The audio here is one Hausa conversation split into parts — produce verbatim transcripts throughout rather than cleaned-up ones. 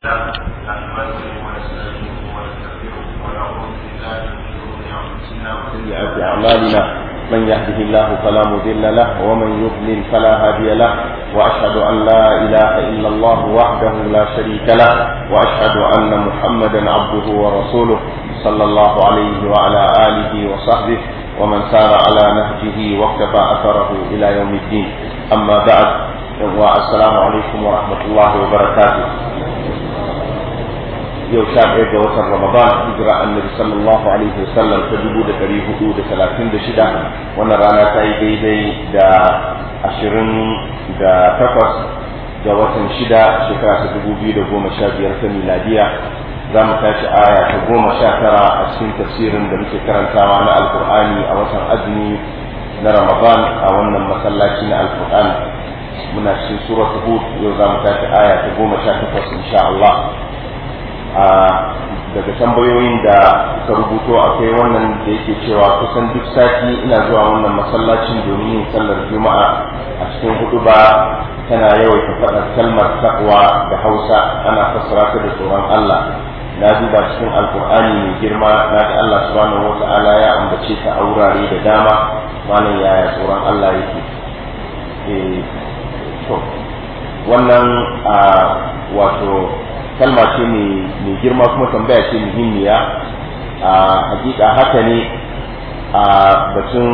نحمده ونستعينه ونستغفره ونعوذ بالله من شرور انفسنا وسيئات اعمالنا من يهده الله فلا مضل له ومن يضلل فلا هادي له واشهد ان لا اله الا الله وحده لا شريك له واشهد ان محمدا عبده ورسوله صلى الله عليه وعلى اله وصحبه ومن سار على نهجه واقتفى اثره الى يوم الدين. اما بعد، والسلام عليكم ورحمه الله وبركاته. yau sha ɗaya ga watan Ramadan, hijira annabi sallallahu alaihi wasallam ta dubu da ɗari hudu da talatin da shida. Wannan rana ta yi daidai da ashirin da takwas ga watan shida shekara ta dubu biyu da goma sha biyar ta miladiya. Za mu tashi aya ta goma sha tara a cikin tafsirin da muke karantawa na alkur'ani a watan azumi na Ramadan a wannan masallaci na alkur'ani. Muna cikin suratul Hud, yau za mu tashi aya ta goma sha takwas insha Allah. Daga tambayoyin da suka rubuto akwai wannan da yake cewa kusan duk sati ina zuwa wannan masallacin domin yin sallar juma'a. A cikin huduba tana yawaita faɗar kalmar taqwa da Hausa, ana fassara ta da tsoron Allah. Na duba cikin alkur'ani mai girma na ga Allah subhanahu wata'ala ya ambace ta a wurare da dama. Malam yaya tsoron Allah yake? Eh to wannan wato kalma ce mai girma kuma tambaya ce muhimmiya. A hakika haka ne a batun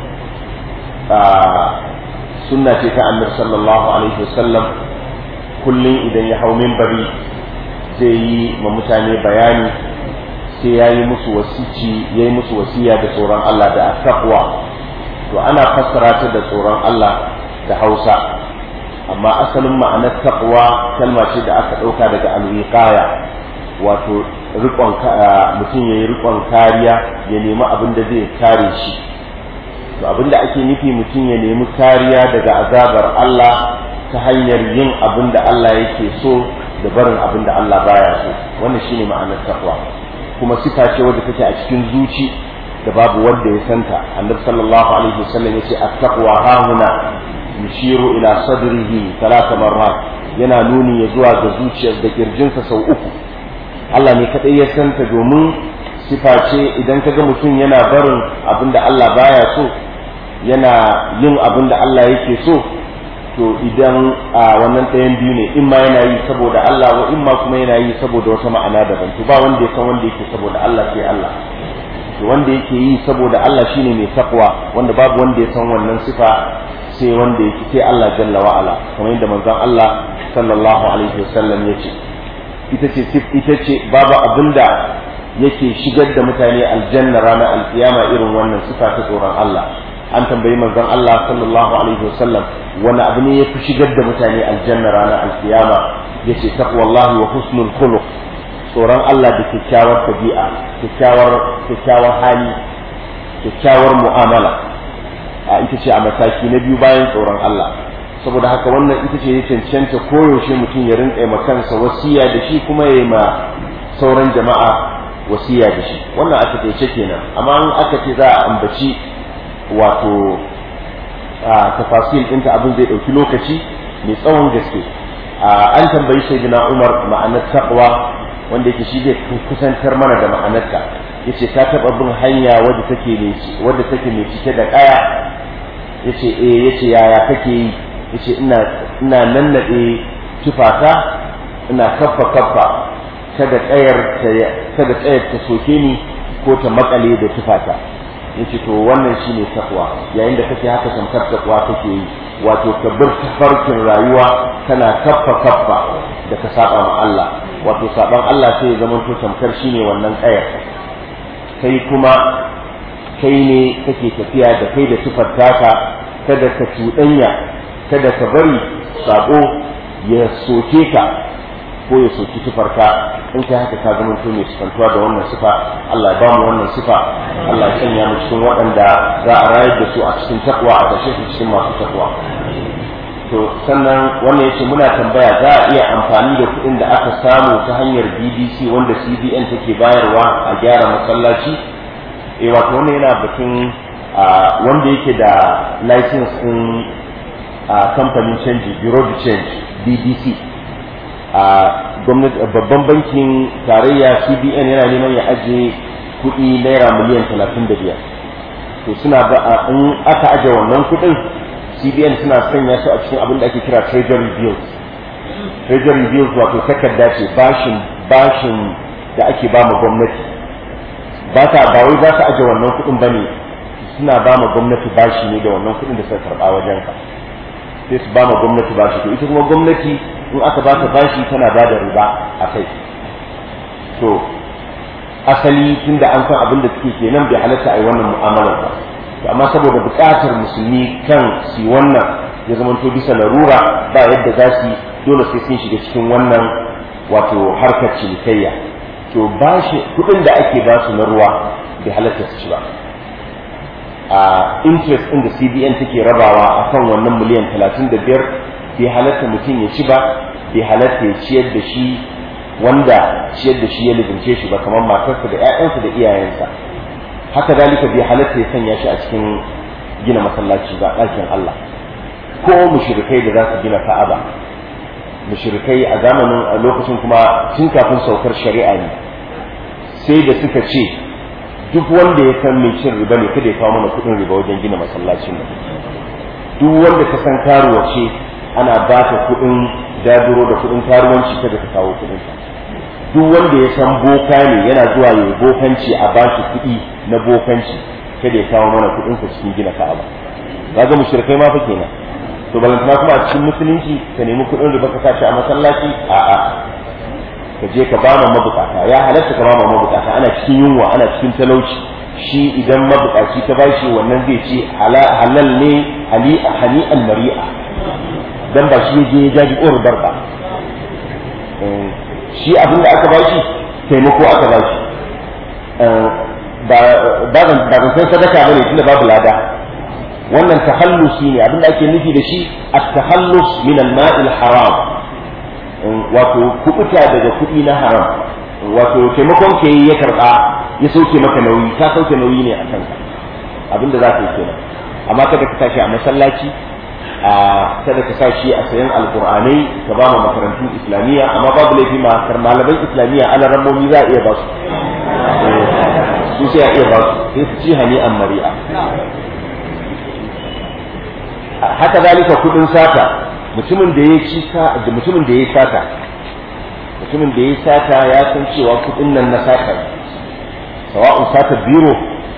sunna ce ta annabi sallallahu alaihi wasallam, kullum idan ya hau minbari zai yi ma mutane bayani, sai ya yi musu wasici ya yi musu wasiya da tsoron Allah da taqwa. To ana fassara ta da tsoron Allah da Hausa, amma asalin ma'anar taqwa kalma ce da aka ɗauka daga alwiqaya, wato riƙon mutum ya yi riƙon kariya, ya nemi abin da zai kare shi. To abin da ake nufi mutum ya nemi kariya daga azabar Allah ta hanyar yin abin da Allah yake so da barin abin da Allah baya so. Wannan shine ma'anar taqwa, kuma sifa ce wadda take a cikin zuci da babu wanda ya santa. Annabi sallallahu alaihi wasallam yace at-taqwa hahuna yushiru ila sadrihi talata marrat, yana nuni ya zuwa ga zuciyar da kirjinsa sau uku. Allah ne kadai ya santa, domin sifa ce idan kaga mutum yana barin abinda Allah baya so yana yin abinda Allah yake so, to idan a wannan ɗayan biyu ne, in ma yana yi saboda Allah wa in ma kuma yana yi saboda wata ma'ana daban. To ba wanda ya san wanda yake saboda Allah sai Allah. To wanda yake yi saboda Allah shine mai taqwa, wanda babu wanda ya san wannan sifa sai wanda yake sai Allah jalla wa ala, kamar yadda manzon Allah sallallahu alaihi wasallam yace ita ce ita ce babu abinda yake shigar da mutane aljanna ranar alkiyama irin wannan sifa ta tsoron Allah. An tambayi manzon Allah sallallahu alaihi wasallam wani abu ne yafi shigar da mutane aljanna ranar alkiyama, yace taqwallahi wa husnul khuluq, tsoron Allah da kyakkyawar tabi'a, kyakkyawar kyakkyawar hali, kyakkyawar mu'amala. A ita ce a mataki na biyu bayan tsoron Allah. Saboda haka wannan ita ce ya cancanta koyaushe mutum ya rinƙa ma kansa wasiya da shi, kuma ya yi ma sauran jama'a wasiya da shi. Wannan a takaice kenan. Amma in aka ce za a ambaci wato tafasil ɗinta, abin zai ɗauki lokaci mai tsawon gaske. An tambayi sayyidina Umar ma'anar taqwa, wanda yake shi zai kusantar mana da ma'anarta. Yace ta taɓa bin hanya wadda take ne wadda take mai cike da ƙaya. Yace eh yace yaya kake yi? Yace ina ina nannade tufata, ina kaffa kaffa kada ƙayar ta kada ƙayar ta soke ni ko ta makale da tufata. Yace to wannan shine takwa. Yayin da kake haka tamkar takwa kake yi, wato ka bar tafarkin rayuwa kana kaffa kaffa da ka saba ma Allah. Wato saban Allah sai ya zama to tamkar shine wannan ƙayar. Kai kuma kai ne kake tafiya da kai da sifar taka, kada ka cuɗanya, kada ka bari sabo ya soke ka ko ya soki sifarka. In kai haka ka zama to mai sifantuwa da wannan sifa. Allah ya ba mu wannan sifa, Allah ya sanya mu cikin waɗanda za a rayar da su a cikin takwa, a tashe su cikin masu takwa. To sannan wannan yace muna tambaya, za a iya amfani da kuɗin da aka samu ta hanyar B B C wanda C B N take bayarwa a gyara masallaci? Eh wato wannan yana batun wanda yake da license din kamfanin canji, Bureau de Change B B C, a gwamnati babban bankin tarayya C B N yana neman ya ajiye kuɗi naira miliyan talatin da biyar to suna ba in aka aje wannan kuɗin C B N suna sanya su a cikin abin da ake kira treasury bills treasury bills wato takarda ce bashin bashin da ake ba ma gwamnati ba ta ba wai za su aje wannan kuɗin bane suna ba ma gwamnati bashi ne da wannan kuɗin da suka karɓa wajen ka sai su ba ma gwamnati bashi to ita kuma gwamnati in aka ba ta bashi tana ba da riba a kai to asali tunda an san abin da suke kenan bai halatta a yi wannan mu'amalar ba to amma saboda buƙatar musulmi kan su wannan ya zama to bisa larura ba yadda za su dole sai sun shiga cikin wannan wato harkar cinikayya to bashi kuɗin da ake ba su na ruwa bai halatta su ci ba a interest ɗin da C B N take rabawa akan wannan miliyan talatin da biyar bai halatta mutum ya ci ba bai halatta ya ciyar da shi wanda ciyar da shi ya lizince shi ba kamar matarsa da 'ya'yansa da iyayensa haka dalika bai halatta ya sanya shi a cikin gina masallaci ba ɗakin Allah ko mushrikai da za su gina Ka'aba mushrikai a zamanin a lokacin kuma tun kafin saukar shari'a ne sai da suka ce duk wanda ya san mai cin riba ne kada ya kawo mana kuɗin riba wajen gina masallacin nan duk wanda ka san karuwa ce ana ba ta kuɗin daduro da kuɗin karuwanci kada ka kawo kuɗin duk wanda ya san boka ne yana zuwa ya yi bokanci a ba shi kuɗi na bokanci kada ya kawo mana kuɗin sa cikin gina Ka'aba kaga mushrikai ma fa kenan to balantana kuma a cikin musulunci ka nemi kuɗin riba ka sashi a masallaci a'a ka je ka ba mabukata ya halatta ka ba mabukata ana cikin yunwa ana cikin talauci shi idan mabukaci ka bashi wannan zai ce halal ne hani al-mari'a dan ba shi je ya jaji urbar ba shi abin da aka bashi taimako aka bashi ba ba ba san sadaka bane tunda babu lada wannan tahallusi ne abin da ake nufi da shi at-tahallus min al-ma'il haram wato kubuta daga kuɗi na haram wato taimakon ke ya karɓa ya sauke maka nauyi ka sauke nauyi ne a kanka abinda za ka yi kenan amma kada ka tashi a masallaci a kada ka tashi a sayan alqur'anai ka ba mu makarantun islamiyya amma babu laifi ma kar malaman islamiyya ana ramomi za a iya ba su su sai a iya ba su sai su ci hani an mari'a haka zalika kuɗin sata mutumin da ya ci da mutumin da ya sata mutumin da ya sata ya san cewa kudin nan na sata sawa'un sata biro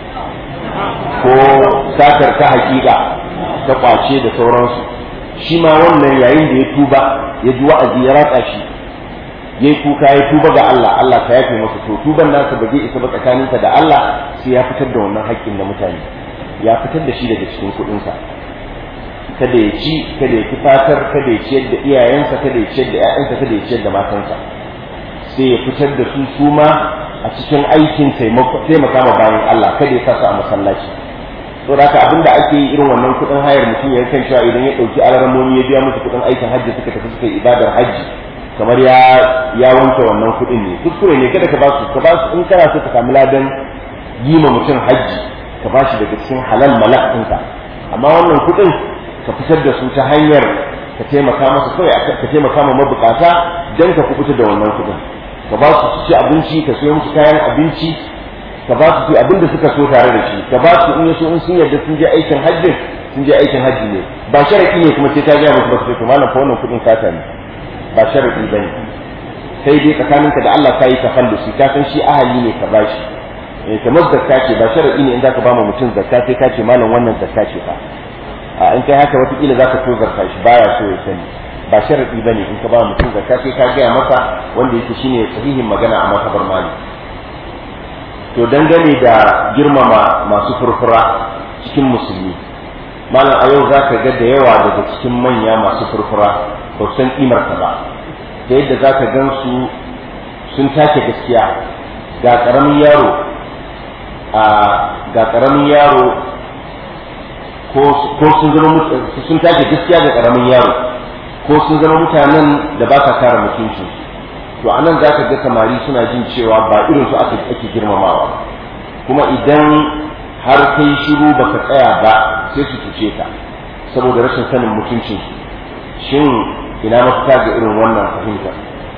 ko satar ta hakika ta kwace da sauransu shi ma wannan yayin da ya tuba ya ji wa'azi ya ratsa shi ya yi kuka ya tuba ga Allah Allah ka yafe masa to tuban nasa ba zai isa ba tsakaninsa da Allah sai ya fitar da wannan haƙƙin na mutane ya fitar da shi daga cikin kuɗinsa kada ya ci kada ya tufatar kada ya ciyar da iyayensa kada ya ciyar da ƴaƴansa kada ya ciyar da matansa sai ya fitar da su su ma a cikin aikin taimaka ma bayan Allah kada ya sa su a masallaci to da abinda ake yi irin wannan kuɗin hayar mutum ya kan cewa idan ya ɗauki alarmomi ya biya musu kuɗin aikin hajji suka tafi suka yi ibadar hajji kamar ya ya wanke wannan kuɗin ne kuskure ne kada ka ba su ka ba su in kana so ka samu ladan yi ma mutum hajji ka ba shi daga cikin halal malak ɗinka amma wannan kuɗin ka fitar da su ta hanyar ka taimaka masa kawai ka taimaka ma mabukata don ka kubuta da wannan kuɗin ka ba su ci abinci ka sayo musu kayan abinci ka ba su abin da suka so tare da shi ka ba su in yaso in sun yarda sun je aikin hajji sun je aikin hajji ne ba sharadi ne kuma sai ta ga musu ba su to malam fa wannan kuɗin sata ne ba sharadi bane sai dai tsakaninka da Allah ka yi tafallusi ka san shi ahali ne ka bashi eh kamar zakka ce ba sharadi ne in zaka ba mu mutum zakka sai ka ce malam wannan zakka ce fa a in kai haka watakila za ka so zarta shi baya so ya sani ba sharaɗi ba ne in ka ba mutum zakka sai ka gaya masa wanda yake shine sahihin magana a matabar mali to dangane da girmama masu furfura cikin musulmi malam a yau za ka ga da yawa daga cikin manya masu furfura ba san kimar ka ba da yadda za ka gan su sun take gaskiya ga ƙaramin yaro a ga ƙaramin yaro ko sun zama sun take gaskiya ga karamin yaro ko sun zama mutanen da ba sa kare mutunci to anan za ka ga samari suna jin cewa ba irin su aka ake girmamawa kuma idan har kai shiru baka tsaya ba sai su tuce ka saboda rashin sanin mutuncin shin ina mafita ga irin wannan fahimta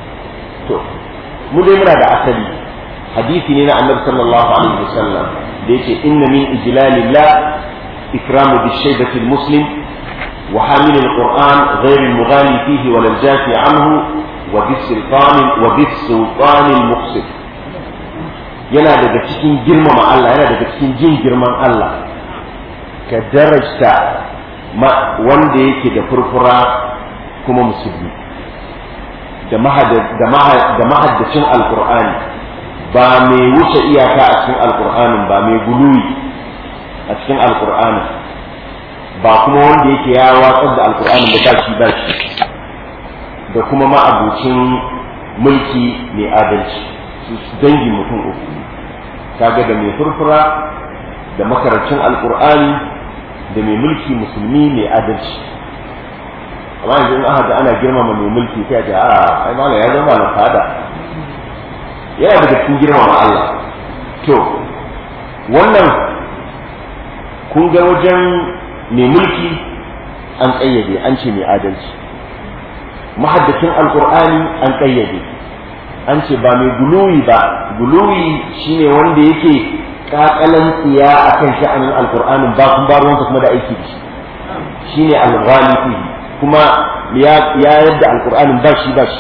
to mu dai muna da asali hadisi ne na annabi sallallahu alaihi wasallam da yake inna min ijlalillah ikramu bishaybati almuslim wa hamil alquran ghayr almughali fihi wa aljafi anhu wa bisultan wa bisultan almuqsit yana daga cikin girmama Allah yana daga cikin jin girman Allah ka darajta wanda yake da furfura kuma musulmi da mahaddacin alkur'ani ba mai wuce iyaka a cikin alkur'anin ba mai guluwi a cikin alkur'anin ba kuma wanda yake ya watsar da alkur'anin da bashi bashi da kuma ma'abucin mulki mai adalci su dangi mutum uku kaga da mai furfura da makarancin alkur'ani da mai mulki musulmi mai adalci amma yanzu in aka ga ana girmama mai mulki sai ga a ai mallam ya zama na fada yana daga cikin girmama Allah to wannan kun ga wajen mai mulki an kayyade an ce mai adalci mahaddacin alqur'ani an kayyade an ce ba mai guluwi ba guluwi shine wanda yake kakalan tsiya akan sha'anin alqur'anin ba kun ba ruwansa kuma da aiki da shi shine al-ghalibi kuma ya yadda alkur'anin ba shi ba shi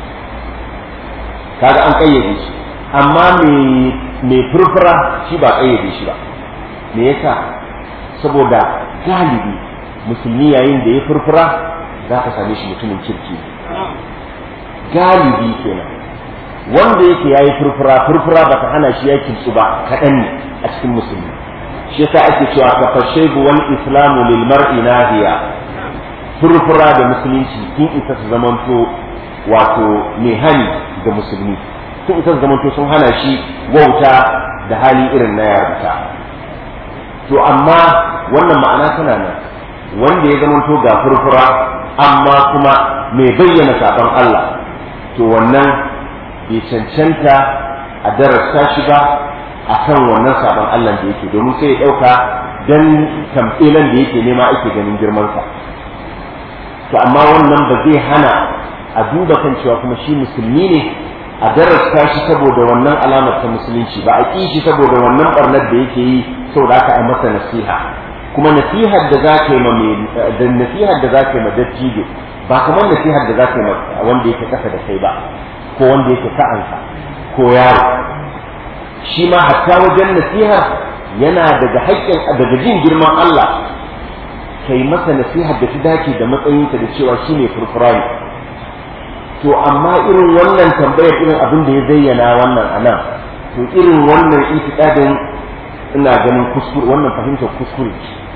kaga an kayyade shi amma mai furfura shi ba kayyade shi ba me yasa saboda galibi musulmi yayin da ya furfura za ka same shi mutumin kirki galibi kenan wanda yake yayi furfura furfura ba ta hana shi yakin su ba kaɗan ne a cikin musulmi shi yasa ake cewa ka fashaibu wal islamu lil mar'i nahiya furfura da musulunci sun isa su zamanto wato mai hani da musulmi sun isa su zamanto sun hana shi wauta da hali irin na yarinta to amma wannan ma'ana tana nan wanda ya zamanto ga furfura amma kuma mai bayyana saɓon Allah to wannan bai cancanta a darasta shi ba a kan wannan saɓon Allah da yake domin sai ya ɗauka don tamfilan da yake nema ake ganin girmansa to amma wannan ba zai hana a duba kan cewa kuma shi musulmi ne a darasta shi saboda wannan alamar ta musulunci ba a ƙi shi saboda wannan barnar da yake yi saboda aka yi masa nasiha kuma nasihar da za ka yi ma da nasihar da za ka yi ma dattijo ba kamar nasihar da za ka yi ma wanda yake kasa da kai ba ko wanda yake sa'ansa ko yaro shi ma hatta wajen nasiha yana daga haƙƙin daga jin girman Allah kai masa nasihar da ta dace da matsayinka da cewa shi ne furfurani to amma irin wannan tambayar irin abin da ya zayyana wannan a nan to irin wannan itikadin ina ganin kuskure wannan fahimtar kuskure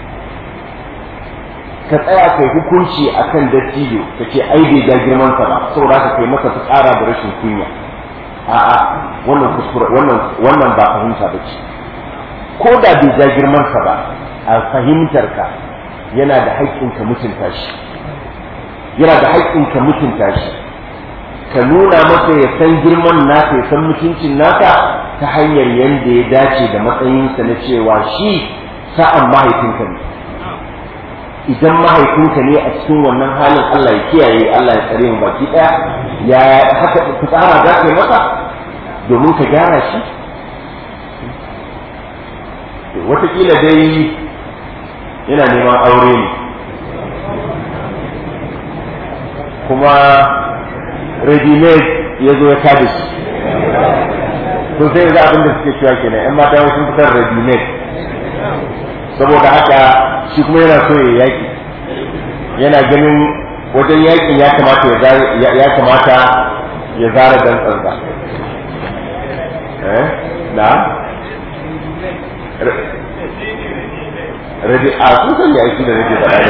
ka tsaya kai hukunci akan dattijo ka ce ai bai ga girman sa ba saboda ka kai masa tsara da rashin kunya a'a wannan kuskure wannan wannan ba fahimta bace ko da bai ga girman sa ba a fahimtar ka yana da haƙƙin ka mutunta shi yana da haƙƙin ka mutunta shi ka nuna masa ya san girman naka ya san mutuncin naka ta hanyar yanda ya dace da matsayinsa na cewa shi sa'an mahaifinka ne idan mahaifinka ne a cikin wannan halin Allah ya kiyaye Allah ya tsare mu baki daya ya haka fitsara za ka yi masa domin ka gyara shi wataƙila dai yana neman aure ne kuma ready-made ya zo ya kada shi to sai yanzu abin da suke cewa kenan yan mata sun fitar ready-made saboda haka shi kuma yana so ya yaki yana ganin wajen yakin ya kamata ya kamata ya zara dantsansa eh na ready a sun san ya aiki da nake faɗa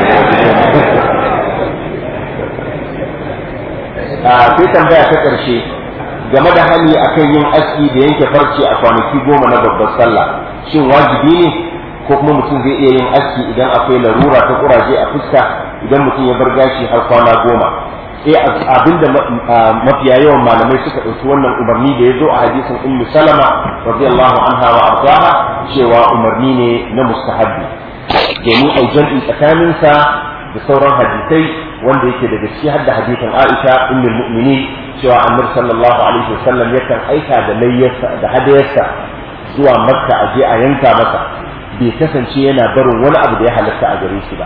da a sai tambaya ta ƙarshe game da hali akan yin aski da yanke farce a kwanaki goma na babbar sallah shin wajibi ne ko kuma mutum zai iya yin aski idan akwai larura ta kuraje a fuska idan mutum ya bar gashi har kwana goma eh abinda mafiya yawan malamai suka ɗauki wannan umarni da ya zo a hadisin ummu salama radiyallahu anha wa ardaha cewa umarni ne na mustahabbi domin ai jam'i tsakaninsa da sauran hadisai wanda yake daga ciki har da hadisin Aisha ummul mu'minin cewa annabi sallallahu alaihi wasallam yakan aika da layyarsa da hadayarsa zuwa makka a je a yanka masa bai kasance yana barin wani abu da ya halatta a gare shi ba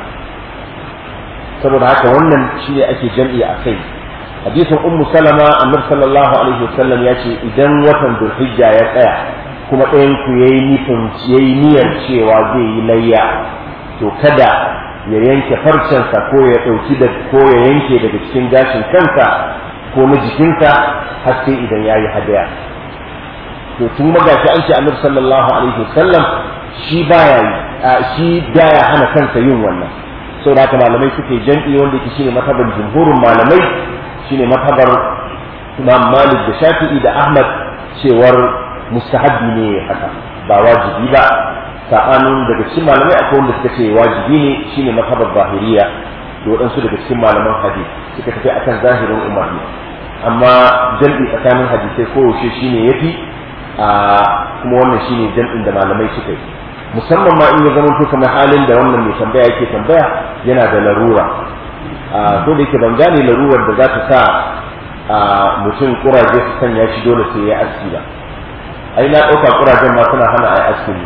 saboda haka wannan shine ake jam'i a kai hadisin ummu salama annabi sallallahu alaihi wasallam ya ce idan watan dhulhijja ya tsaya kuma ɗayan ku yayi nufin yayi niyyar cewa zai yi layya to kada ya yanke farcensa ko ya ɗauki da ko ya yanke daga cikin gashin kansa ko na jikinsa har sai idan ya yi hadaya to tun magashi an ce annabi sallallahu alaihi wasallam shi baya yi shi baya hana kansa yin wannan saboda haka malamai suke jam'i wanda yake shine matabar jumhurin malamai shine matabar Imam Malik da Shafi'i da Ahmad cewar mustahabbi ne haka ba wajibi ba sabanin daga cikin malamai akwai wanda suka ce wajibi ne shine matabar zahiriya da waɗansu daga cikin malaman hadisi suka tafi akan zahirin umarni amma jam'i tsakanin hadisai koyaushe shine yafi a kuma wannan shine jam'in da malamai suka yi musamman ma in ya zama to kamar halin da wannan mai tambaya yake tambaya yana da larura a ko da yake ban gane larurar da za ta sa a mutum kuraje su sanya shi dole sai ya aski ba ai na ɗauka kurajen ma suna hana a yi aski ne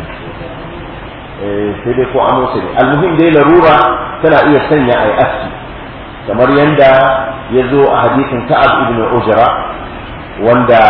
sai dai ko amosa ne almuhim dai larura tana iya sanya a yi aski kamar yadda ya zo a hadisin Ka'ab ibn Ujra wanda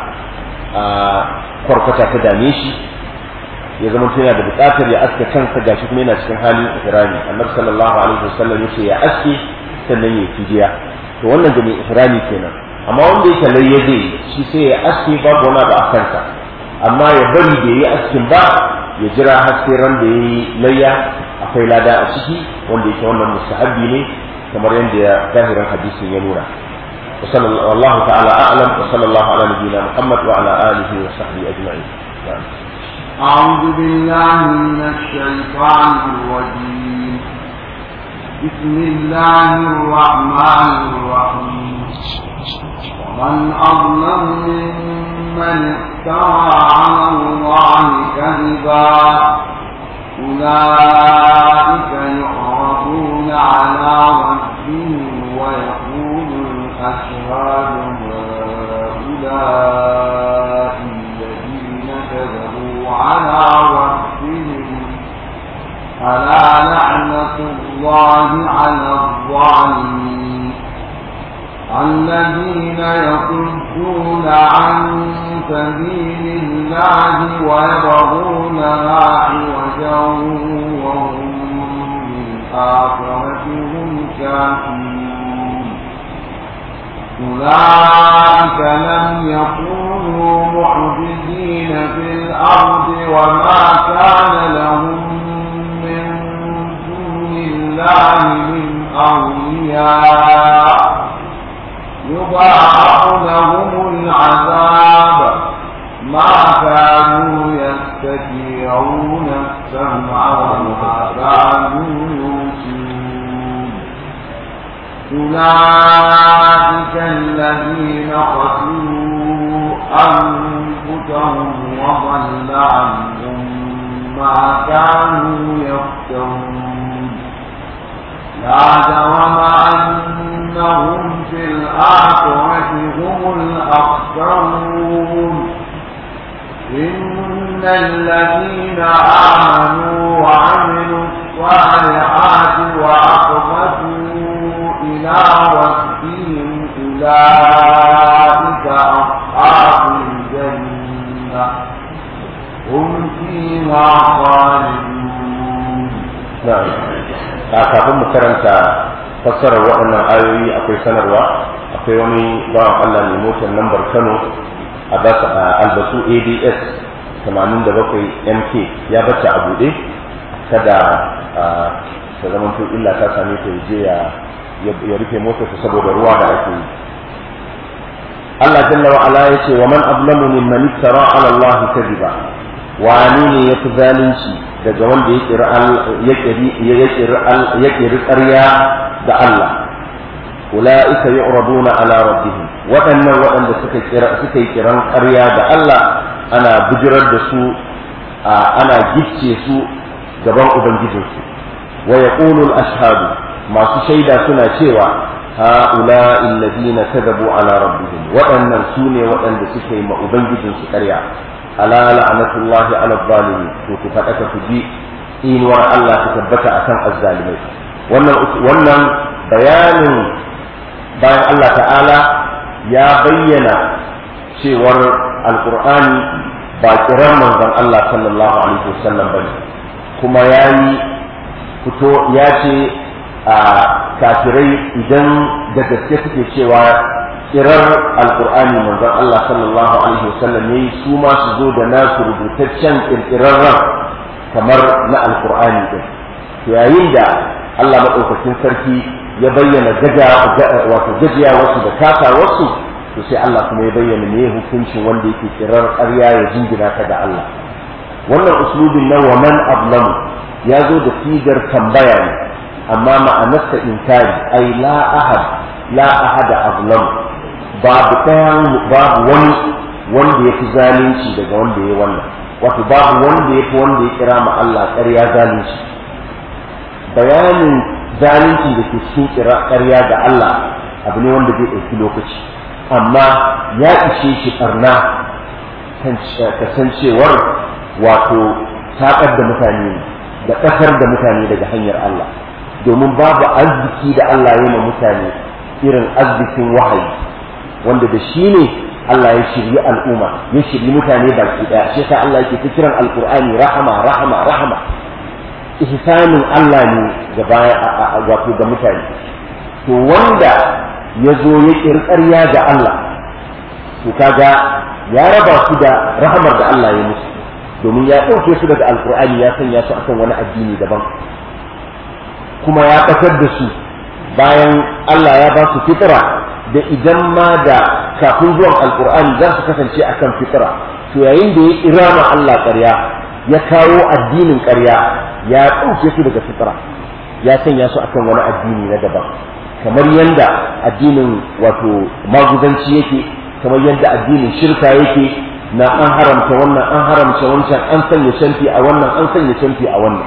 kwarkwata ta dame shi ya zama tana da buƙatar ya aske kansa gashi kuma yana cikin halin ihrami annabi sallallahu alaihi wasallam yace ya aske sannan ya fidiya to wannan da mai ihrami kenan amma wanda yake layya zai shi sai ya aske babu wani ba a kansa amma ya bari da yi askin ba ya jira har sai ran da yayi layya akwai lada a ciki wanda yake wannan mustahabbi ne kamar yadda zahirin hadisin ya nuna وصلى الله تعالى أعلم وصلى الله على نبينا محمد وعلى آله وصحبه أجمعين. أعوذ بالله من الشيطان الرجيم. بسم الله الرحمن الرحيم. ومن أظلم ممن افترى على الله كذبا أولئك يعرضون على ربهم ويقول الأشهاد هؤلاء الذين كذبوا على ربهم ألا لعنة الله على الظالمين الذين يصدون عن سبيل الله ويبغونها عوجا وهم بالآخرة هم كافرون أولئك لم يكونوا معجزين في الأرض وما كان لهم من دون الله من أولياء يضاعف لهم العذاب ما كانوا يستطيعون السمع وما كانوا يبصرون أولئك الذين خسروا أنفسهم وضل عنهم ما كانوا يفترون لا جرم أنهم في الآخرة هم الأخسرون إن الذين آمنوا وعملوا الصالحات وأخبتوا إلى ربهم أولئك أصحاب الجنة هم فيها خالدون. نعم. kafin mu karanta fassarar waɗannan ayoyi akwai sanarwa akwai wani bawan Allah mai motar lambar Kano a albasu A D S tamanin da bakwai M K ya bata a buɗe kada ta zama to illa ta same ta je ya rufe motar ta saboda ruwa da ake yi. Allah jalla wa ala yace wa man azlamu mimman iftara ala Allah kadiba wani ne yafi zalunci daga wanda ya ƙiri ƙarya da Allah ula'ika yu'raduna ala rabbihim waɗannan waɗanda suka suka yi kiran ƙarya da Allah ana bijirar da su ana gicce su gaban ubangijinsu wa yaqulu al-ashhadu masu shaida suna cewa هؤلاء الذين كذبوا على ربهم وأن سوني وأن سكي ما أبنجد سكريا ألا لعنة الله على الظالمين وكفتك تجي إن وراء الله تثبت أكم الظالمين وأن بيان بيان الله تعالى يا بينا شور القرآن باكرا من الله صلى الله عليه وسلم بني كما يعني كتو ياتي kafirai idan da gaske suke cewa kirar alkur'ani manzon Allah sallallahu alaihi wasallam yayi su ma su zo da nasu rubutaccen kirkirarren kamar na alkur'ani din to yayin da Allah madaukakin sarki ya bayyana gaja wato gajiya wasu da kasa wasu to sai Allah kuma ya bayyana me hukuncin wanda yake kirar ƙarya ya jingina ta ga Allah wannan uslubin na wa man ablamu ya zo da sigar tambaya ne amma ma'anarsa inkari ai la ahad la ahada azlam babu ɗayan babu wani wanda ya fi zalunci daga wanda ya wannan wato babu wanda ya fi wanda ya kira ma Allah ƙarya zalunci bayanin zalunci da ke cikin kira ƙarya ga Allah abu ne wanda zai ɗauki lokaci amma ya ishe shi ɓarna kasancewar wato taƙar da mutane da ƙasar da mutane daga hanyar Allah domin babu arziki da Allah ya ma mutane irin arzikin wahayi wanda da shi ne Allah ya shirye al'umma ya shirye mutane baki daya shi yasa Allah yake ta kiran alqur'ani rahama rahama rahama ihsanin Allah ne ga baya wato ga mutane to wanda ya zo ya kirkariya ga Allah to kaga ya raba su da rahamar da Allah ya musu domin ya ɗauke su daga alqur'ani ya sanya su akan wani addini daban kuma ya ɓatar da su bayan Allah ya ba su fitra da idan ma da kafin zuwan alkur'ani za su kasance akan fitra to yayin da ya irama Allah ƙarya ya kawo addinin ƙarya ya ɗauke su daga fitra ya sanya su akan wani addini na daban kamar yadda addinin wato maguzanci yake kamar yadda addinin shirka yake na an haramta wannan an haramta wancan an sanya shanti a wannan an sanya shanti a wannan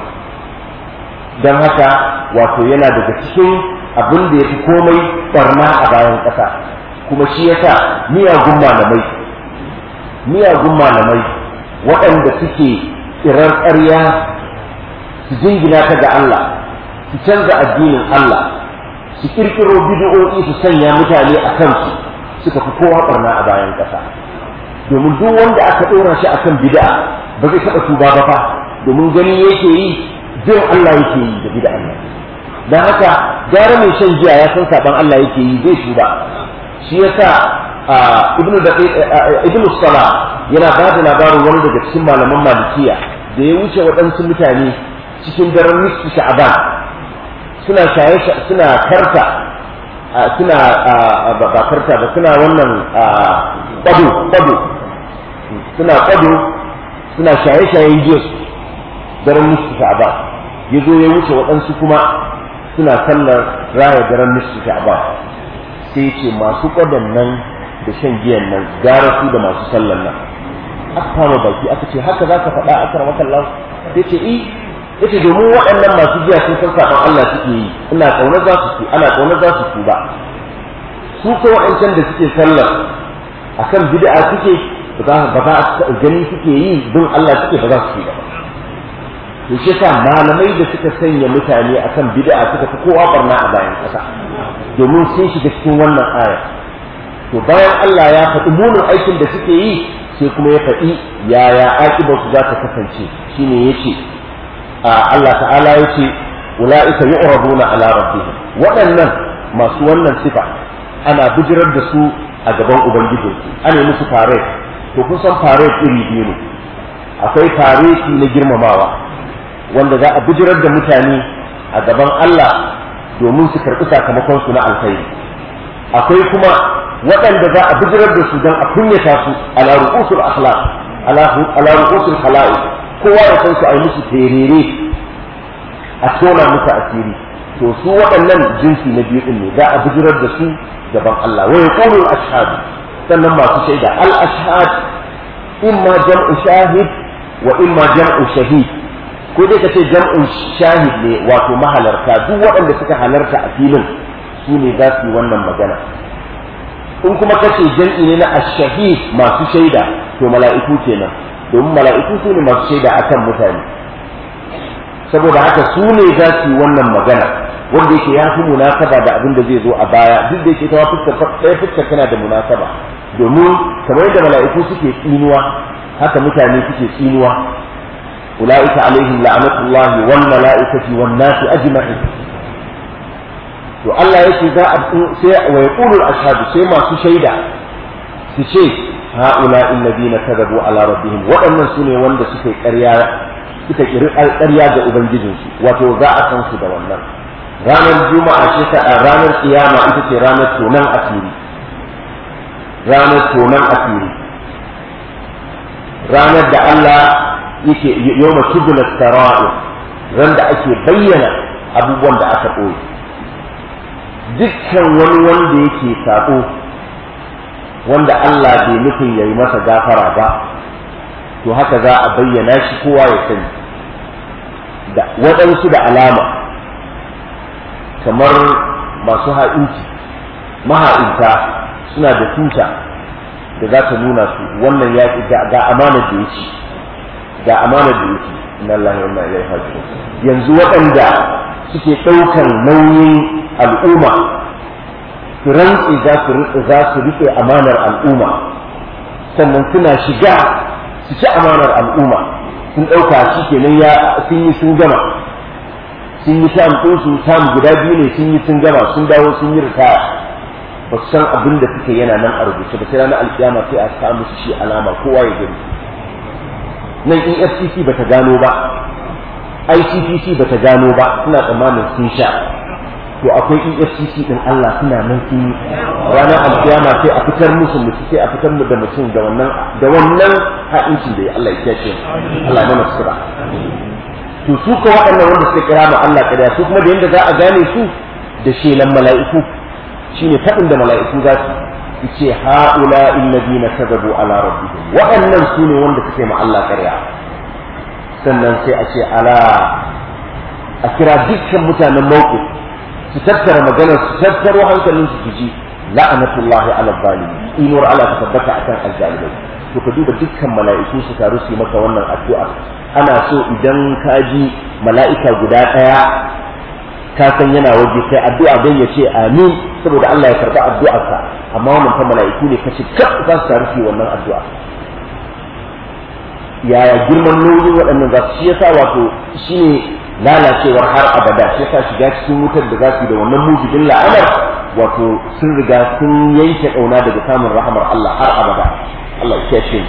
don haka wato yana daga cikin abin da ya fi komai barna a bayan ƙasa kuma shi yasa miyagun malamai miyagun malamai waɗanda suke tsirar ƙarya su jingina ta ga Allah su canza addinin Allah su ƙirƙiro bid'o'i su sanya mutane a kansu suka fi kowa barna a bayan ƙasa domin duk wanda aka ɗora shi akan bid'a ba zai taɓa tuba ba fa domin gani yake yi jin Allah yake yi da bid'a Allah dan haka gara mai shan giya ya san saban Allah yake yi zai tuba shi yasa ibnu da ibnu salah yana ba da labarin wani daga cikin malaman malikiya da ya wuce waɗansu mutane cikin daren nisfu sha'ban suna shaye suna karta suna ba karta ba suna wannan kwado kwado suna kwado suna shaye-shayen giya daren nisfu sha'ban ya zo ya wuce waɗansu kuma suna sallar raya daren nisfu sha'ban sai ce masu ƙwadon nan da shan giyan nan gara su da masu sallar nan aka kama baki aka ce haka za ka faɗa aka rama kallon sai ce i yace domin waɗannan masu giya sun san saɓon Allah suke yi ina ƙaunar za su ana ƙaunar za su su ba su ko waɗancan da suke sallar akan bid'a suke ba za a gani suke yi don Allah suke ba za su yi ba to shi yasa malamai da suka sanya mutane akan bid'a suka fi kowa barna a bayan kasa domin sun shiga cikin wannan aya to bayan Allah ya faɗi munin aikin da suke yi sai kuma ya faɗi yaya aƙibar su za ta kasance shine yace Allah ta'ala yace ulaika yu'raduna ala rabbihim waɗannan masu wannan sifa ana bijirar da su a gaban ubangijinsu ana musu fare to kun san fare iri biyu ne akwai fareti na girmamawa wanda za a bijirar da mutane a gaban Allah domin su karɓi sakamakon su na alkhairi akwai kuma waɗanda za a bijirar da su don a kunyata su ala ru'usul akhlaq ala ru'usul khala'iq kowa ya san su a yi musu terere a tona musu asiri to su waɗannan jinsi na biyu ne za a bijirar da su gaban Allah wa yaqulu al-ashhad sannan masu shaida al-ashhad imma jam'u shahid wa imma jam'u shahid ko dai ka ce jam'un shahid ne wato mahalarta duk waɗanda suka halarta a filin su ne za su yi wannan magana. In kuma kace jam'i ne na ash-shahid masu shaida to mala'iku kenan, domin mala'iku su ne masu shaida akan mutane. Saboda haka su ne za su yi wannan magana, wanda yake ya fi munasaba da abin da zai zo a baya, duk da yake ta fuskar ɗaya fuskar tana da munasaba, domin kamar yadda mala'iku suke tsinuwa haka mutane suke tsinuwa. Ula'ika alaihim la'anatullahi wan mala'ikati wan nasi ajma'in. To Allah yake za a sai wa yaqulu al-ashhadu sai masu shaida su ce ha'ula alladhina kadabu ala rabbihim, waɗannan sune wanda suka ƙarya suka kiri ƙarya ga ubangijinsu, wato za a san su da wannan. Ranar juma'a ce ta ranar kiyama ita ce ranar tonan asiri, ranar tonan asiri, ranar da Allah yake yawma tubla sara'ir, ran da ake bayyana abubuwan da aka ɓoye. Dukkan wani wanda yake sako wanda Allah bai nufin yayi masa gafara ba, to haka za a bayyana shi kowa ya sani. Da waɗansu da alama kamar masu ha'inci, maha'inta suna da tuta da za ta nuna su wannan ya ga amanar da yake ga amanar da yake inna lillahi wa inna ilaihi raji'un. Yanzu waɗanda suke ɗaukan nauyin al'umma su rantsi za su za su rike amanar al'umma, sannan suna shiga su ci amanar al'umma, sun ɗauka shi kenan ya sun yi sun gama, sun yi tam ɗinsu tam guda biyu ne sun yi sun gama, sun dawo sun yi ritaya, ba su san abin da suke yana nan a rubuce ba. Sai ranar alkiyama sai a sa musu shi alama kowa ya gani. Nan E F C C bata gano ba, I C P C bata gano ba, suna tsammanin sun sha. To akwai E F C C din Allah suna nan sun yi. Ranar alkiyama sai a fitar musu mutu sai a fitar mu da mutum da wannan da wannan ha'incin da Allah ya kiyaye. Allah ya mana sura. To su ko waɗannan wanda suka kira ma Allah ƙarya, su kuma da yanda za a gane su da shelan mala'iku, shine faɗin da mala'iku za su ce ha'ula alladhina kadabu ala rabbihim, waɗannan su ne wanda suke ma Allah ƙarya. Sannan sai a ce ala a kira dukkan mutanen mawqif su tattara maganar su tattaro hankalin su ji la'anatullahi ala zalimin, inuwar Allah ta tabbata akan azzalimai. To ka duba dukkan mala'iku su taru su yi maka wannan addu'a. Ana so idan ka ji mala'ika guda ɗaya ka san yana waje kai addu'a don ya ce amin, saboda Allah ya karɓi addu'arka, amma wannan fa mala'iku ne kace kaf za su taru su yi wannan addu'a. Yaya girman nauyin waɗannan za su shi yasa wato shine lalacewar har abada, shi yasa shiga cikin wutar da za su yi da wannan mujibin la'anar wato sun riga sun yanke ƙauna daga samun rahamar Allah har abada. Allah ya kiyaye.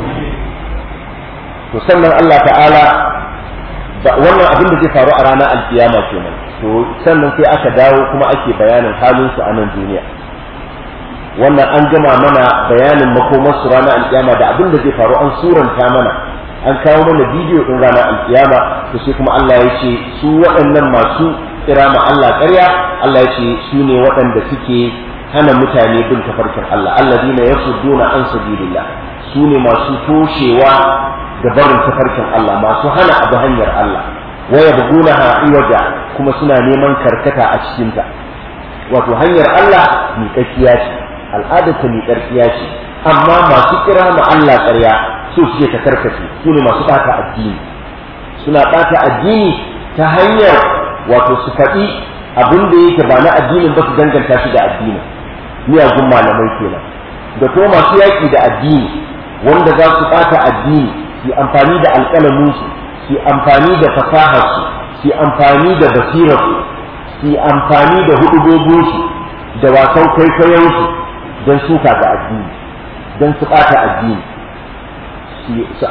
To sannan Allah ta'ala wannan abin da zai faru a ranar alkiyama kenan. To sannan sai aka dawo kuma ake bayanin halin su a nan duniya. Wannan an gama mana bayanin makomar su ranar alkiyama da abin da zai faru, an suranta mana, an kawo mana bidiyo din ranar alkiyama. To sai kuma Allah ya ce su waɗannan masu kira ma Allah ƙarya, Allah ya ce su ne waɗanda suke hana mutane bin tafarkin Allah, alladina yasudduna an sabilillah, su ne masu toshewa da barin tafarkin Allah, masu hana abu hanyar Allah, waya bugunaha iwaja kuma suna neman karkata a cikinta. Wato hanyar Allah miƙaƙiya ce, al'adar ta miƙaƙiya ce, amma masu kira ma Allah ƙarya su suke ta karkace, su ne masu ɓata addini. Suna ɓata addini ta hanyar wato su faɗi abin da yake ba na addinin ba su danganta shi da addini, miyagun malamai kenan. Da kuma masu yaƙi da addini wanda za su ɓata addini, su amfani da alƙalaminsu, su amfani da fasaharsu, su amfani da basirarsu, su amfani da hudubobinsu da wasan kwaikwayonsu don suka ga addini, don su ɓata addini, su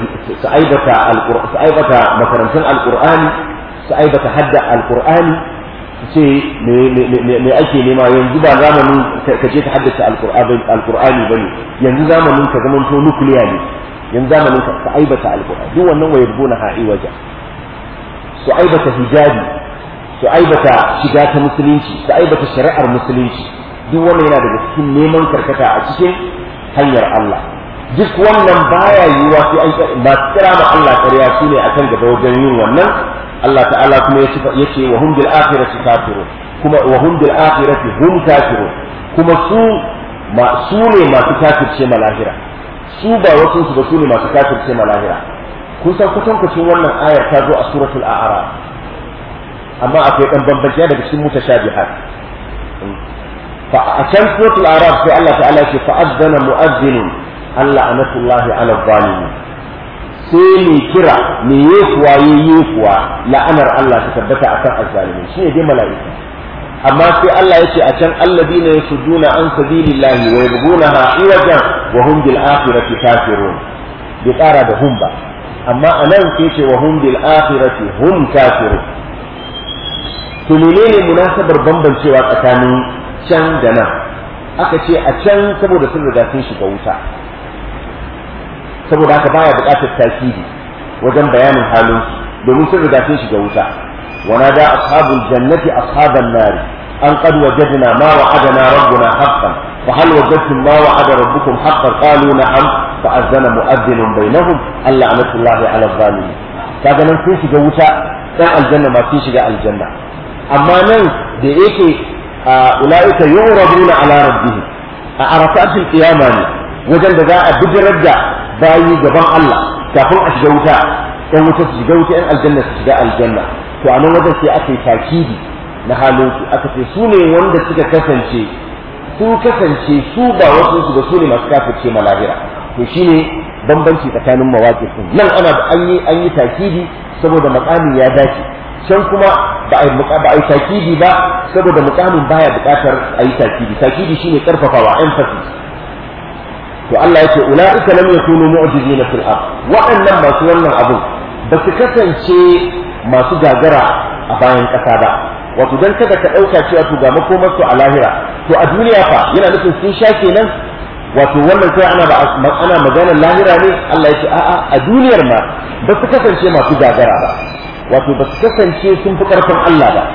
aibata makarantun alƙur'ani, su aibata hadda alƙur'ani, su ce me ake nema yanzu ba zamanin ka je ka haddace alƙur'ani ba ne, yanzu zamanin ka zamanto nukiliya ne, yanzu zamanin ka aibata alƙur'ani. Duk wannan wayar gona ha'i waje su aibata hijabi, su aibata shiga ta musulunci, su aibata shari'ar musulunci. Duk wannan yana daga cikin neman karkata a cikin hanyar Allah. Duk wannan baya yiwuwa sai an ba kira ma Allah ƙarya su ne akan gaba wajen yin wannan, Allah ta'ala kuma ya ce wa hum bil akhirati kafirun kuma wa hum bil akhirati hum kafirun kuma su ma su ne masu kafirce ma lahira su ba wasu su ba su ne masu kafirce ma lahira kun san kutankucin wannan ayar ta zo a suratul a'raf amma akwai dan bambanci daga cikin mutashabihat fa a can suratul a'raf sai Allah ta'ala ya ce fa azzana mu'azzinun alla anatullahi ala zalimin sai mai kira mai yekuwa yekuwa la'anar Allah ta tabbata akan azzalimin shi ne dai mala'ika amma sai Allah ya ce a can alladina yasudduna an sabilillahi wa yabghunaha iwajan wa hum bil akhirati kafirun bi tsara da hum ba amma anan sai ce wa hum bil akhirati hum kafirun to menene munasabar bambancewa tsakanin can da nan aka ce a can saboda sun riga sun shiga wuta saboda haka baya buƙatar takidi wajen bayanin halin domin sun riga sun shiga wuta wana da ashabul jannati ashaban nari an qad wajadna ma wa'adana rabbuna haqqan fa hal wajadtum ma wa'ada rabbukum haqqan qalu na'am fa azana mu'adhdhinun bainahum alla anatullahi ala zalimin kaga nan sun shiga wuta dan aljanna ma sun shiga aljanna amma nan da yake ulaika yuraduna ala rabbihim a arafatul qiyama ne wajen da za a bijirar da bayi gaban Allah kafin a shiga wuta ɗan wuta su shiga wuta ɗan aljanna su shiga aljanna to a nan wajen sai aka yi takidi na halin su aka ce su ne wanda suka kasance sun kasance su ba wasu su ba su ne masu kafirce malahira to shine bambanci tsakanin mawaƙi din nan ana da an yi an yi takidi saboda makamin ya dace can kuma ba a yi ba a yi takidi ba saboda makamin baya buƙatar a yi takidi takidi shine karfafawa emphasis to Allah yake ulaika lam yakunu mu'jizina fil ard wa'annan masu wannan abun ba su kasance masu gagara a bayan kasa ba wato dan kada ka dauka cewa to ga makomar su a lahira to a duniya fa yana nufin sun sha kenan wato wannan sai ana ba ana maganar lahira ne Allah yake a'a a duniyar ma ba su kasance masu gagara ba wato ba su kasance sun fi karfin Allah ba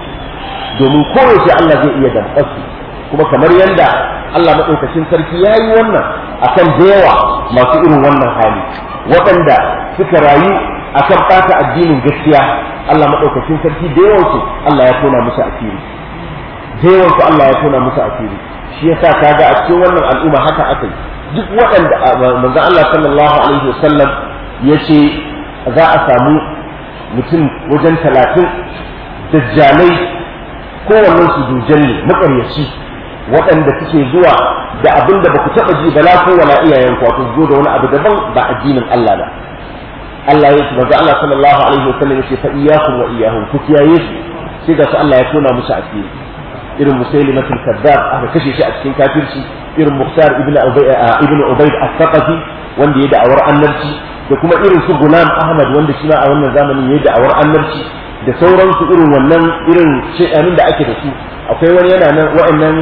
domin kowace Allah zai iya damƙar su kuma kamar yadda Allah maɗaukacin sarki ya yi wannan akan da yawa masu irin wannan hali waɗanda suka rayu akan ɓata addinin gaskiya Allah maɗaukacin sarki da yawansu Allah ya tona musu asiri da yawansu Allah ya tona musu asiri shi yasa kaga a cikin wannan al'umma haka aka yi duk waɗanda manzon Allah sallallahu alaihi wasallam ya ce za a samu mutum wajen talatin dajjalai kowannen su dujjal ne maƙaryaci waɗanda suke zuwa da abin da ba ku taɓa ji bala ko wala iyayen ku wato zo da wani abu daban ba addinin Allah ba Allah ya ce manzo Allah sallallahu alaihi wasallam ya ce fa iyyakum wa iyyahum ku kiyaye su sai ga su Allah ya tona musu asiri irin musailimatul kazzab aka kashe shi a cikin kafirci irin muhtar ibn ibn ubayd as-saqafi wanda ya da'awar annabci da kuma irin su gulam ahmad wanda shi ma a wannan zamanin ya da'awar annabci da sauransu irin wannan irin shedanin da ake da su akwai wani yana nan wa'annan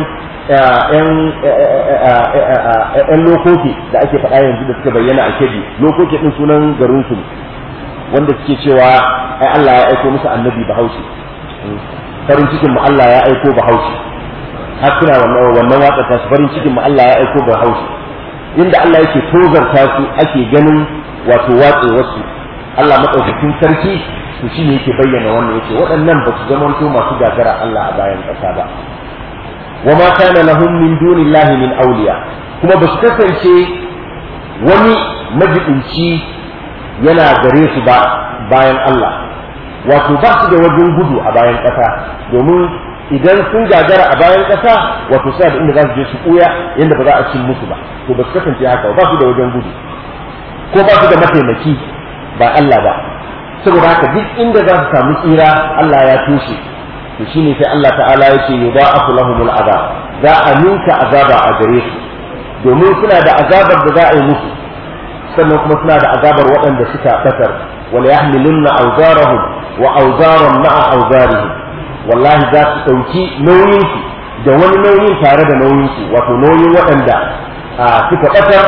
‘yan lokoki da ake faɗa yanzu da suka bayyana a keji lokoki ɗin sunan garinsu wanda suke cewa ai Allah ya aiko musu annabi bahaushe farin cikin mu Allah ya aiko bahaushe har suna wannan watsa ta farin cikin mu Allah ya aiko bahaushe inda Allah yake tozarta su ake ganin wato watse wasu Allah madaukakin sarki to shine yake bayyana wannan yake waɗannan ba su zamanto masu gagara Allah a bayan ƙasa ba وما كان لهم من دون الله من أولياء kuma ba su kasance wani majibinci yana gare su ba bayan Allah wato ba su da wajen gudu a bayan ƙasa domin idan sun gagara a bayan ƙasa wato suna da inda za su je su ɓuya yadda ba za a cin musu ba to ba su kasance haka ba su da wajen gudu ko ba su da mataimaki ba Allah ba saboda haka duk inda za su samu tsira Allah ya tushe to shine sai Allah ta'ala yake yudha'afu lahumul azab za a ninka azaba a gare su domin suna da azabar da za a yi musu sannan kuma suna da azabar waɗanda suka fatar wal yahmilunna awzarahum wa awzaran ma'a awzarihim wallahi za su dauki nauyin su da wani nauyin tare da nauyin su wato nauyin waɗanda suka fatar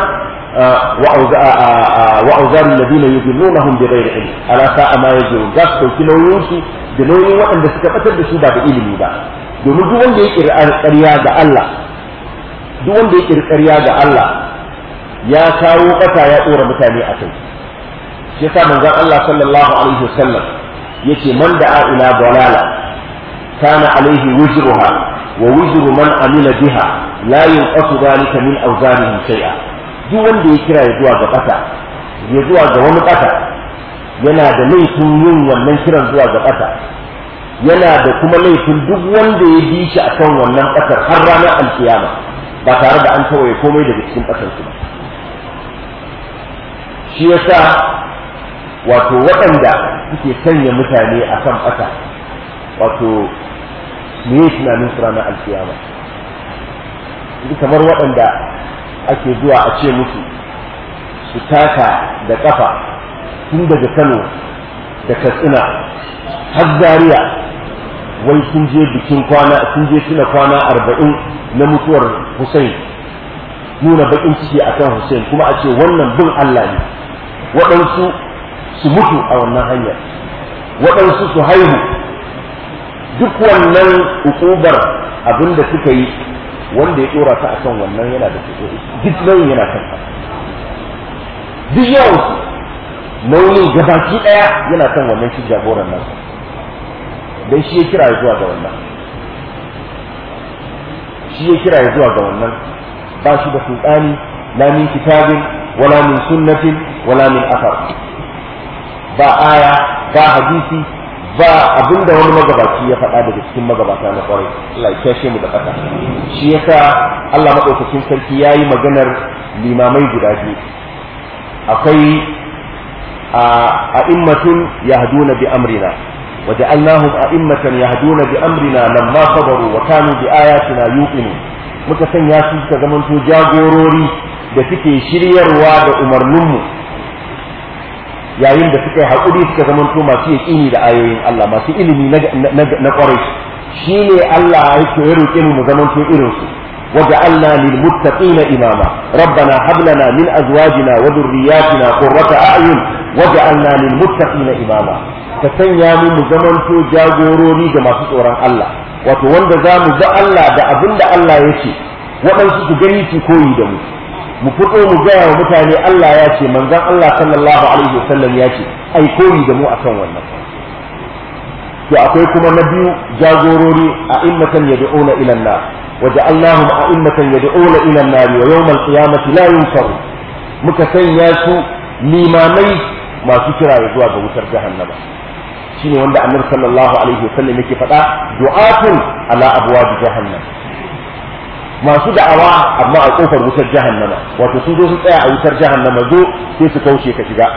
wa awzar alladhina yudillunahum bighayri ilm ala sa'a ma yajrun za su dauki nauyin su da nauyin waɗanda suka fatar da su ba da ilimi ba domin duk wanda ya kirkira ƙarya ga Allah duk wanda ya kirkira ga Allah ya kawo ƙasa ya tsora mutane a kai shi yasa manzon Allah sallallahu alaihi wasallam yace man da'a ila dalala kana alaihi wuzruha wa wuzru man amila biha la yunqasu dhalika min awzarihim shay'a. duk wanda ya kira ya zuwa ga bata ya zuwa ga wani bata yana da laifin yin wannan kiran zuwa ga bata, yana da kuma laifin duk wanda ya bi shi akan wannan batar har ranar alkiyama ba tare da an tawaye komai daga cikin batar su ba. shi yasa wato waɗanda suke sanya mutane akan bata wato me yake tunanin su ranar alkiyama, kamar waɗanda ake zuwa a ce musu su taka da kafa tun daga Kano da Katsina har Zaria wai sun je bikin kwana sun je tuna kwana arba'in na mutuwar Hussein, nuna bakin ciki akan Hussein, kuma a ce wannan bin Allah ne. waɗansu su mutu a wannan hanyar, waɗansu su haihu. duk wannan ukubar abinda suka yi wanda ya tsora ta akan wannan yana da kuɗi, duk nauyin yana kan ka, duk yawansu nauyin gabaki ɗaya yana kan wannan shi jagoran nan, dan shi ya kira ya zuwa ga wannan shi ya kira ya zuwa ga wannan ba shi da sultani la min kitabin wala min sunnatin wala min athar, ba aya ba hadisi ba abinda wani magabaci ya faɗa daga cikin magabata na kwarai. Allah ya kashe mu da ƙasa. shi yasa Allah madaukakin sarki yayi maganar limamai guda biyu, akwai a'immatun yahduna bi amrina وجعلناهم أئمة يهدون بأمرنا لما صبروا وكانوا بآياتنا يوقنون. muka sanya su suka zamanto jagorori da suke shiryarwa da umarninmu yayin da suka yi haƙuri suka zamanto masu yaƙini da ayoyin Allah, masu ilimi na ƙwarai. shi ne Allah yake ya roƙe mu mu zamanto irinsu. وجعلنا للمتقين إماما ربنا هب لنا من أزواجنا وذرياتنا قرة أعين وجعلنا للمتقين إماما. ka sanya mu mu zamanto jagorori ga masu tsoron Allah, wato wanda za mu ga Allah da abin da Allah ya ce, waɗansu su gani su koyi da mu, mu fito mu gaya wa mutane Allah ya ce, manzon Allah sallallahu alaihi wasallam ya ce, ai koyi da mu akan wannan. to akwai kuma na biyu jagorori a immatan yad'una ila an-nar wa ja'alnahum a'immatan yad'una ila an-nar wa yawm al-qiyamati la yunsaru. muka sanya su limamai masu kira zuwa ga wutar jahannama. shine wanda annabi sallallahu alaihi wasallam yake faɗa du'atun ala abwab jahannam, masu da'awa amma a kofar wutar jahannama, wato sun zo su tsaya a wutar jahannama zo sai su kauce ka shiga.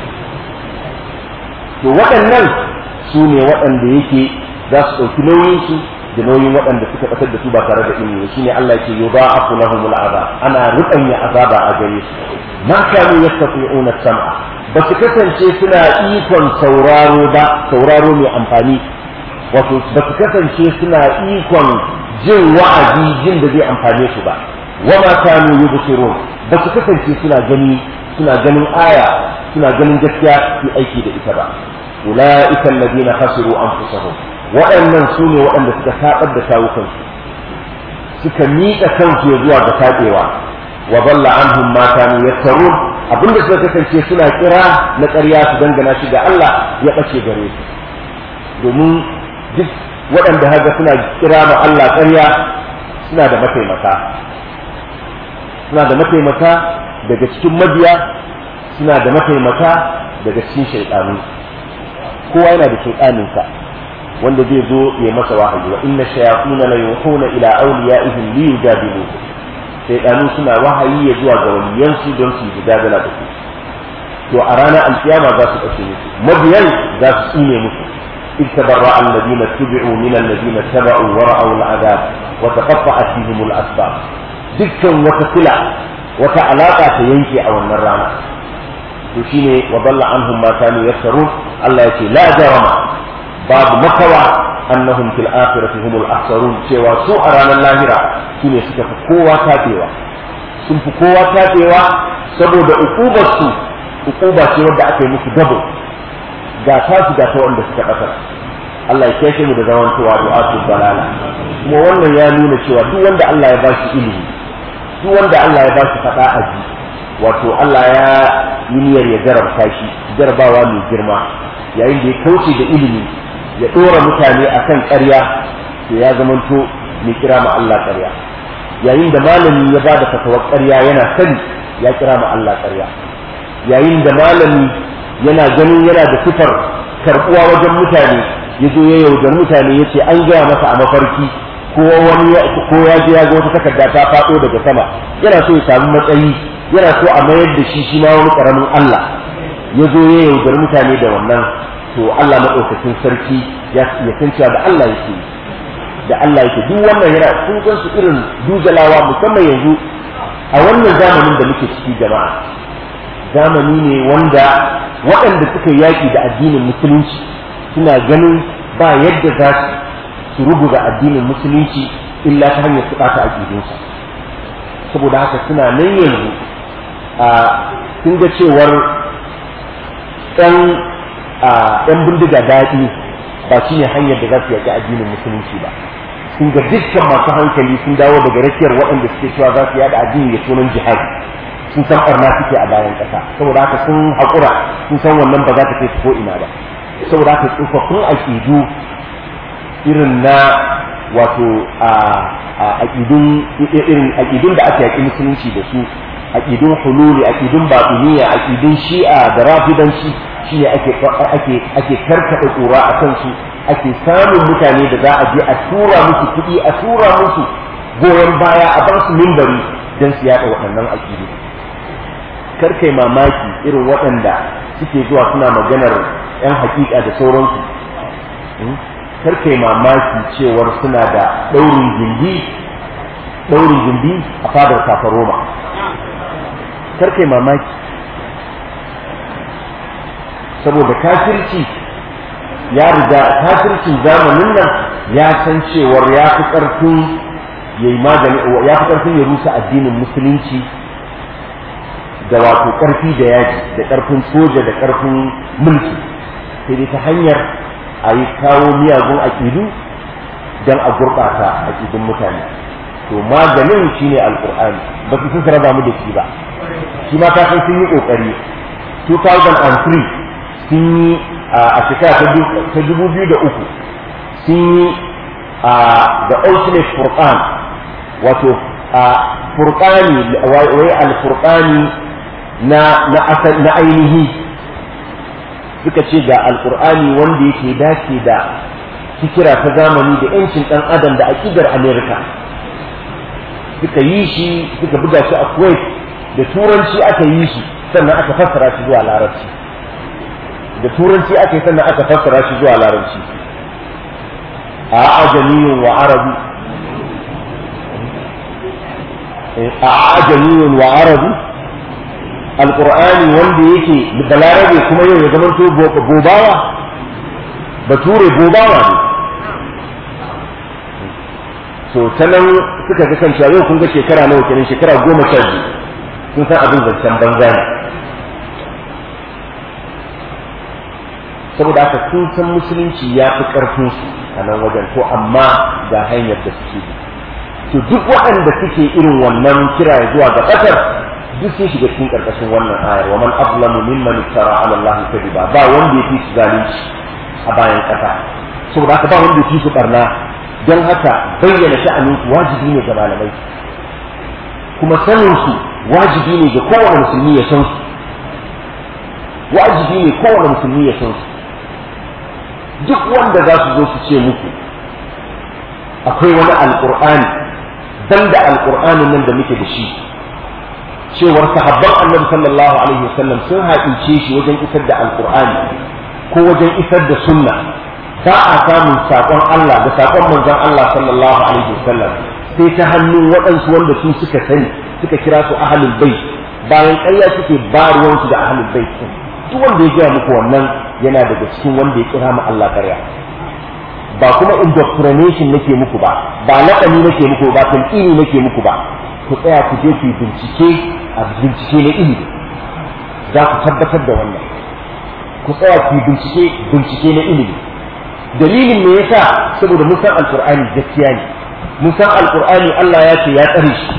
to waɗannan su ne waɗanda yake za su ɗauki nauyin su da nauyin waɗanda suka ɓatar da su ba tare da ilimi. shine Allah yake yudha'afu lahumul azab, ana ruɓanya azaba a gare su. ma kanu yastati'una sam'a, ba su kasance suna ikon sauraro ba, sauraro mai amfani, wato ba su kasance suna ikon jin wa'azi jin da zai amfane su ba. wa ma kanu yubsirun, ba su kasance suna gani suna ganin aya suna ganin gaskiya su aiki da ita ba. ulaika alladhina khasiru anfusahum, waɗannan su ne waɗanda suka taɓar da kawukansu, suka miƙa kansu zuwa ga taɓewa. wa dalla anhum ma kanu yaftarun, abinda suka kasance suna kira na ƙarya su dangana shi ga Allah ya ɓace gare su. domin duk waɗanda haka suna kira ma Allah ƙarya suna da mataimaka suna da mataimaka daga cikin mabiya, suna da mataimaka daga cikin shaytanu. kowa yana da shaytaninsa wanda zai zo ya masa wahayi. wa inna shayatin la yuhuna ila awliyaihim li yujadiluhum, shaytanu suna wahayi ya zuwa ga waliyansu don su yi dadala da su. to a ranar alkiyama za su kashe musu, mabiyan za su tsine musu. إذ تبرأ الذين اتبعوا من الذين اتبعوا ورأوا العذاب وتقطعت بهم الأسباب. دكا وتسلع وتعلاقة ينكي أو النرانة. وشيني وضل عنهم ما كانوا يفترون. الله يقول لا جرم باب مكوى أنهم في الآخرة هم الأخسرون. سوى سوء رانا اللاهرة شيني سكف قوة تاتيوة سنف قوة تاتيوة سبب أقوبة سوء أقوبة سوى دعك مكدبو ga tasu ga ta wanda suka kasar. Allah ya kashe mu da zaman tuwa du'atul balala. kuma wannan ya nuna cewa duk wanda Allah ya bashi ilimi, duk wanda Allah ya bashi fada aji, wato Allah ya yi niyyar ya jarabta shi jarabawa mai girma yayin da ya kauce da ilimi ya ɗora mutane akan ƙarya to ya zamanto mai kira ma Allah ƙarya yayin da malami ya bada fatawar ƙarya yana sani ya kira ma Allah ƙarya yayin da malami yana ganin yana da sifar karɓuwa wajen mutane ya zo ya yaudar mutane ya ce an gaya masa a mafarki ko wani ko ya je ya ga wata takarda ta faɗo daga sama yana so ya samu matsayi yana so a mayar da shi shi ma wani ƙaramin Allah ya zo ya yaudar mutane da wannan to Allah maɗaukakin sarki ya san cewa da Allah yake da Allah yake duk wannan yana sun san su irin dujalawa musamman yanzu a wannan zamanin da muke ciki jama'a zamani ne wanda waɗanda suka yaƙi da addinin musulunci suna ganin ba yadda za su rubuta addinin musulunci illa ta hanyar su ɓata aƙidunsa saboda haka suna nan yanzu a sun ga cewar ɗan bindiga daɗi ba shi ne hanyar da za su yaƙi addinin musulunci ba sun ga dukkan masu hankali sun dawo daga rakiyar waɗanda suke cewa za su yaɗa addini da sunan jihadi sun san ɓarna suke a bayan ƙasa saboda haka sun haƙura sun san wannan ba za ta kai su ko ina ba saboda haka tsofaffin aƙidu irin na wato aƙidun irin aƙidun da aka yaƙi musulunci da su aƙidun hululi aƙidun baɗiniya aƙidun shi'a da rafidanci shine ake ake ake karkaɗa ƙura a kansu ake samun mutane da za a je a tura musu kuɗi a tura musu goyon baya a bar su mimbari don su yaɗa waɗannan aƙidu karkai mamaki irin waɗanda suke zuwa suna maganar 'yan haƙiƙa da sauransu karkai mamaki cewar suna da ɗaurin gindi ɗaurin gindi a fadar kafa Roma karkai mamaki saboda kafirci ya riga kafircin zamanin nan ya san cewar ya fi ƙarfin ya yi magani ya fi ƙarfin ya rusa addinin musulunci da wato ƙarfi da yaji da ƙarfin soja da ƙarfin mulki sai dai ta hanyar a yi kawo miyagun aƙidu don a gurɓata aƙidun mutane to maganin shi ne alƙur'ani ba su sun raba mu da shi ba shi ma kafin sun yi ƙoƙari two thousand three sun yi a shekara ta dubu biyu da uku sun yi the ultimate furqan wato furqani wai al-furqani na na asal na ainihi suka ce ga alqur'ani wanda yake dace da fikira ta zamani da yancin dan adam da aqidar America suka yi shi suka buga shi a Kuwait da turanci aka yi shi sannan aka fassara shi zuwa larabci da turanci aka yi sannan aka fassara shi zuwa larabci a ajamiyun wa arabi a ajamiyun wa arabi alqur'ani wanda yake da larabe kuma yau ya zama to gobawa bature gobawa ne so sanan suka ga kan yau kun ga shekara nawa kenan shekara goma sha biyu kun san abin zancen banza ne saboda haka sun san musulunci ya fi ƙarfin su a nan wajen to amma ga hanyar da suke bi to duk waɗanda suke irin wannan kira zuwa ga ƙasar duk sun shiga cikin ƙarƙashin wannan ayar wa man azlamu mimman iftara ala allahi kadiba ba wanda ya fi su zalunci a bayan ƙasa saboda haka ba wanda ya fi su barna don haka bayyana sha'anin su wajibi ne ga malamai kuma sanin su wajibi ne ga kowane musulmi ya san su wajibi ne kowane musulmi ya san su duk wanda za su zo su ce muku akwai wani alƙur'ani dan da alƙur'anin nan da muke da shi cewar sahabban annabi sallallahu alaihi wasallam sun haƙince shi wajen isar da alƙur'ani ko wajen isar da sunna ba a samun saƙon Allah da saƙon manzon Allah sallallahu alaihi wasallam sai ta hannun waɗansu wanda su suka sani suka kira su ahlul bait bayan ƙarya suke ba ruwansu da ahlul bait duk wanda ya gaya muku wannan yana daga cikin wanda ya kira mu Allah ƙarya ba kuma indoctrination nake muku ba ba laƙani nake muku ba talqini nake muku ba ku tsaya ku je ku bincike a bincike na ilimi za ku tabbatar da wannan ku tsaya ku bincike bincike na ilimi dalilin me yasa saboda mun san alqur'ani gaskiya ne mun san alqur'ani Allah ya ce ya tsare shi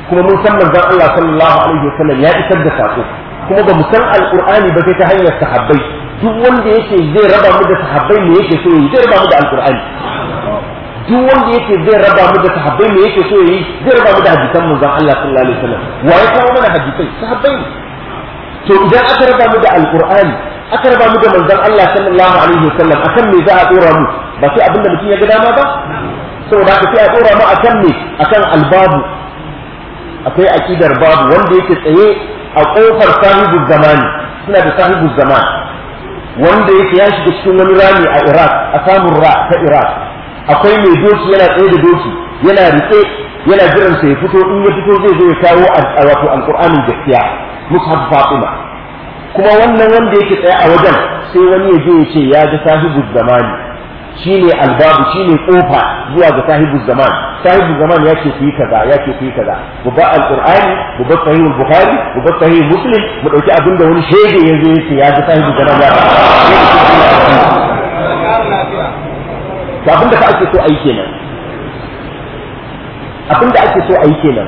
kuma mun san manzon Allah sallallahu alaihi wasallam ya isar da sako kuma ba mu san alqur'ani ba sai ta hanyar sahabbai duk wanda yake zai raba mu da sahabbai me yake so yi zai raba mu da alqur'ani duk wanda yake zai raba mu da sahabbai me yake so yi zai raba mu da hadisan manzon Allah sallallahu alaihi wasallam wa ya kawo mana hadisai sahabbai to idan aka raba mu da alqur'ani aka raba mu da manzon Allah sallallahu alaihi wasallam akan me za a dora mu ba sai abinda mutum ya ga dama ba saboda haka sai a dora mu akan me akan albabu akwai aqidar babu wanda yake tsaye a kofar sahibu zamani suna da sahibu zaman wanda yake ya shiga cikin wani rami a Iraq a samun ra ta Iraq akwai mai doki yana tsaye da doki yana rike yana jiran sa ya fito in ya fito zai zo ya kawo wato alqur'anin gaskiya mushaf Fatima kuma wannan wanda yake tsaye a wajen sai wani ya je ya ce ya ga sahibu zamani shine albabu shine kofa zuwa ga sahibu zaman sahibu zaman ya ce ku yi kaza ya ce ku yi kaza mu ba alqur'ani mu ba sahih bukhari mu ba sahih muslim mu dauki abin da wani shege ya zo ya ce ya ga sahibu zaman ya to abin da ake so ayi kenan abin da ake so ayi kenan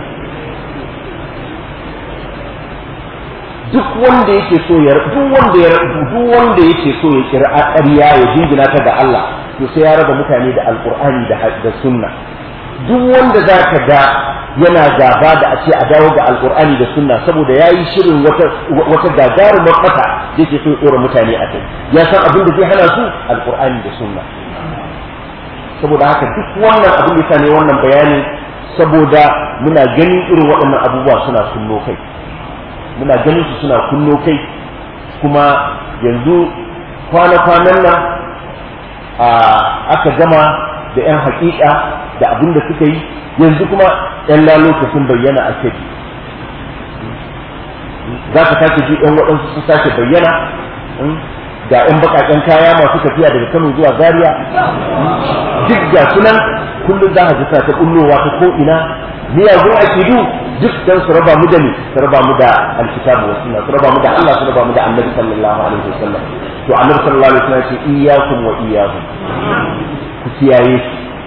duk wanda yake so ya duk wanda ya duk wanda yake so ya kira ƙarya ya jingina ta ga Allah to sai ya raba mutane da alqur'ani da da sunna duk wanda zaka ga yana gaba da a ce a dawo ga alqur'ani da sunna saboda yayi shirin wata wata gagarumar fata yake so ya tsora mutane a kai ya san abin da zai hana su alqur'ani da sunna saboda haka duk wannan abin da ne wannan bayani saboda muna ganin irin waɗannan abubuwa suna sunno kai muna ganin su suna kunno kai kuma yanzu kwana-kwanan nan aka gama da 'yan hakika da abin da suka yi yanzu kuma 'yan lalota sun bayyana a kai za ka sake ji 'yan waɗansu sun sake bayyana ga 'yan baƙaƙen kaya masu tafiya daga Kano zuwa Zaria duk ga sunan kullum za ka ji ta kullowa ta ko'ina miyagun akidu duk dan su raba mu da ni su raba mu da alkitabu wa sunna su raba mu da Allah su raba mu da annabi sallallahu alaihi wasallam to annabi sallallahu alaihi wasallam ce iyyakum wa iyyahum ku kiyaye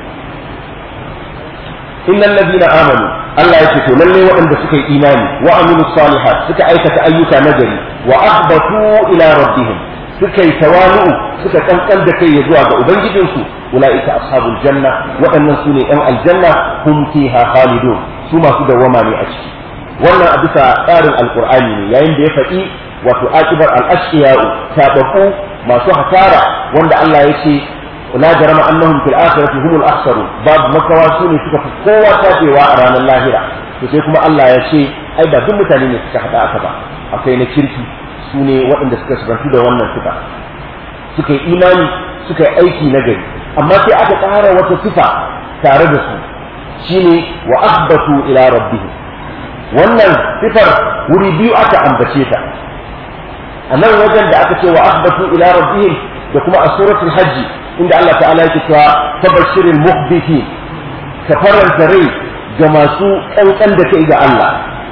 innal ladina amanu Allah yake to lalle waɗanda suka yi imani wa amilu salihat suka aikata ayyuka nagari wa akhbatu ila rabbihim suka yi tawalu suka kankan da kai zuwa ga ubangijinsu ulaika ashabul janna waɗannan su ne ɗan aljanna hum fiha khalidun su masu dawwama ne a ciki wannan a bisa tsarin alqur'ani ne yayin da ya faɗi wato akibar al-ashqiya'u tabaku masu hasara wanda Allah ya ce la jarama annahum fil akhirati humul akhsarun babu makawa su ne suka fi kowa tabewa a ranar lahira to sai kuma Allah ya ce ai ba duk mutane ne suka hada aka ba akwai na kirki su ne waɗanda suka shigantu da wannan sifa suka yi imani suka yi aiki na gari amma sai aka ƙara wata sifa tare da su shine wa akhbatu ila rabbihim wannan sifar wuri biyu aka ambace ta a nan wajen da aka ce wa akhbatu ila rabbihim da kuma a suratul hajj inda Allah ta'ala yake cewa tabashiril mukhbitin ka faranta rai ga masu kankan da kai ga Allah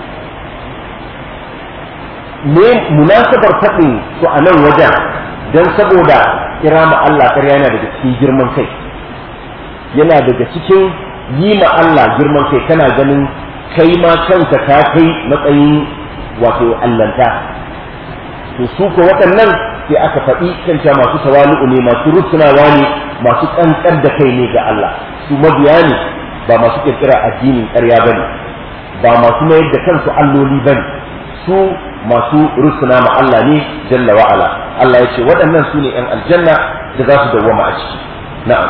me munasabar faɗin su a nan wajen don saboda kira ma Allah ƙarya yana daga cikin girman kai yana daga cikin yi ma Allah girman kai kana ganin kai ma kanka ka kai matsayin wato allanta to su ko waɗannan sai aka faɗi kanta masu tawali'u ne masu rusunawa ne masu ƙanƙar da kai ne ga Allah su mabiya ne ba masu ƙirƙira addinin ƙarya bane ba masu mayar da kansu alloli bane su masu rusuna ma Allah ne jalla wa ala Allah ya ce waɗannan su ne ƴan aljanna da za su dawwama a ciki na'am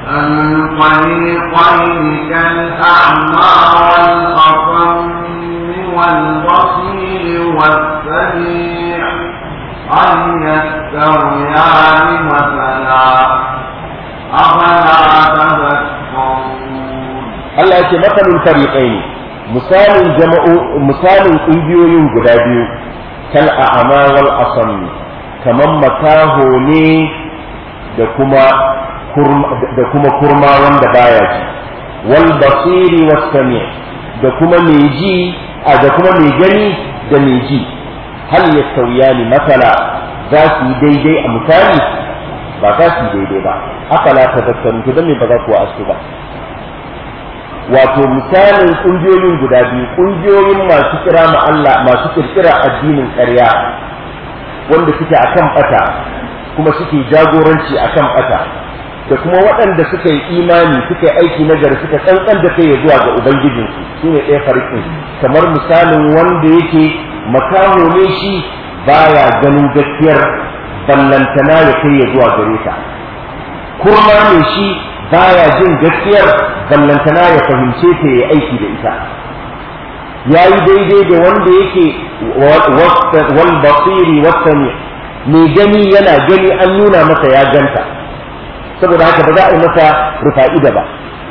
الفريقين كالأعمى والأصم والبصير والسميع هل يستويان مثلا أفلا تذكرون الله يقول مثل الفريقين misalin jama'u misalin ƙungiyoyin guda biyu kal a'ma wal asam kaman makaho ne da kuma kurma da kuma kurma wanda baya ji wal basiri was sami da kuma mai ji da kuma mai gani da mai ji hal yastawiyani matala za su yi daidai a misali ba za su yi daidai ba afala tadhakkarun to dan me ba za ku asu ba wato misalin kungiyoyin guda biyu, kungiyoyin masu kira ma Allah masu kirkira addinin ƙarya wanda suke akan bata kuma suke jagoranci akan bata, da kuma waɗanda suka yi imani suka yi aiki nagari suka tsantsan da kai zuwa ga ubangijinsu, su ne ɗaya farkin. Kamar misalin wanda yake makaho ne shi baya ganin gaskiyar ballantana ya kai ya zuwa gare ta, kurma ne shi baya jin gaskiyar ballantana ya fahimce ta ya aiki da ita. Ya yi daidai da wanda yake wal basiri wasami, mai gani yana gani an nuna masa ya ganta, saboda haka ba za a yi masa rufa'ida ba.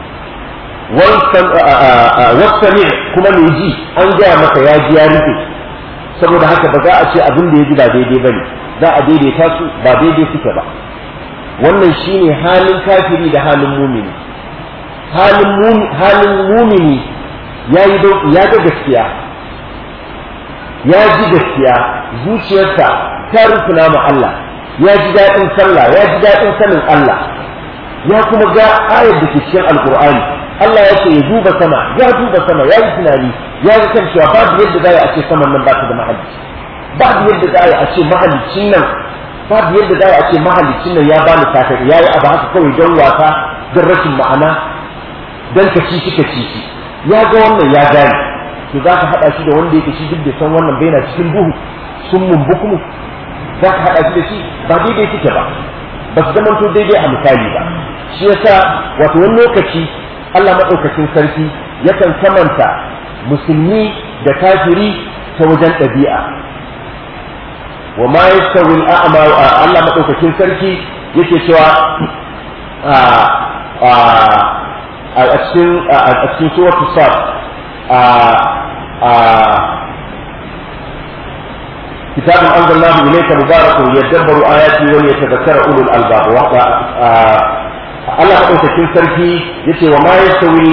Wasami kuma mai ji an gaya masa ya ji ya rufe, saboda haka ba za a ce abin da ya ji ba daidai ba ne, za a daidaita su ba daidai suke ba. Wannan shine halin kafiri da halin mumini. Halin mumini ya yi ya ga gaskiya, ya ji gaskiya, zuciyarsa ta rufuna ma Allah, ya ji daɗin sallah, ya ji daɗin sanin Allah, ya kuma ga ayar da ke cikin alkur'ani. Allah ya ce ya duba sama, ya duba sama, ya yi tunani, ya ga kan cewa babu yadda za a ce saman nan ba ta da mahalicci, babu yadda za a ce mahalicin nan babu yadda za a ce mahalicin nan ya bani sakar, ya yi abu haka kawai don wasa, don rashin ma'ana, don kacici kacici. Ya ga wannan ya gane, to za ka haɗa shi da wanda yake shi duk da san wannan bai na cikin duhu sun mumbukumu, za ka haɗa shi da shi ba daidai suke ba, ba su zamanto daidai a misali ba. Shi yasa wato wani lokaci Allah maɗaukakin sarki yakan samanta musulmi da kafiri ta wajen ɗabi'a. Wa ma yastawi al-a'ma, Allah maɗaukakin sarki yake cewa a cikin a cikin suratul sad kitabun anzalnahu ilayka mubarakun yadabbaru ayati wa yatadhakkara ulul albab. Allah maɗaukakin sarki yace wa ma yastawi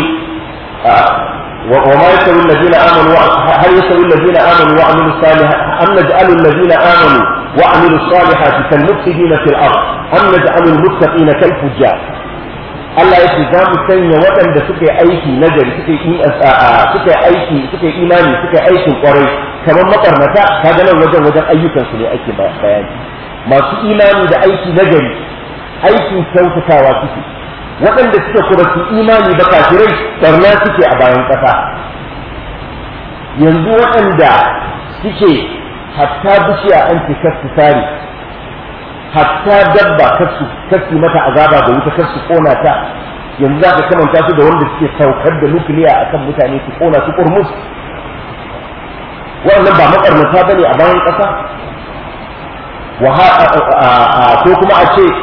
wa ma yastawi alladhina amanu hal yastawi alladhina amanu wa amilus salihati am naj'alu alladhina amanu wa amilus salihati kal mufsidina fil ard am naj'alu al muttaqina kal fujjar. Allah ya ce za mu sanya waɗanda suka yi aiki nagari suka yi suka yi aiki suka yi imani suka yi aikin kwarai kamar makarnata, kaga nan wajen wajen ayyukansu ne ake bayani. Masu imani da aiki nagari aikin kyautatawa suke, waɗanda suka kuma su imani ba kafirai barna suke a bayan ƙasa. Yanzu waɗanda suke hatta bishiya an ce kasu tare, hatta dabba kasu kasu mata azaba da wuta kasu kona ta, yanzu za ka kamanta su da wanda suke saukar da nukiliya akan mutane su kona su kurmus. Waɗannan ba makarnata bane a bayan ƙasa. Ko kuma a ce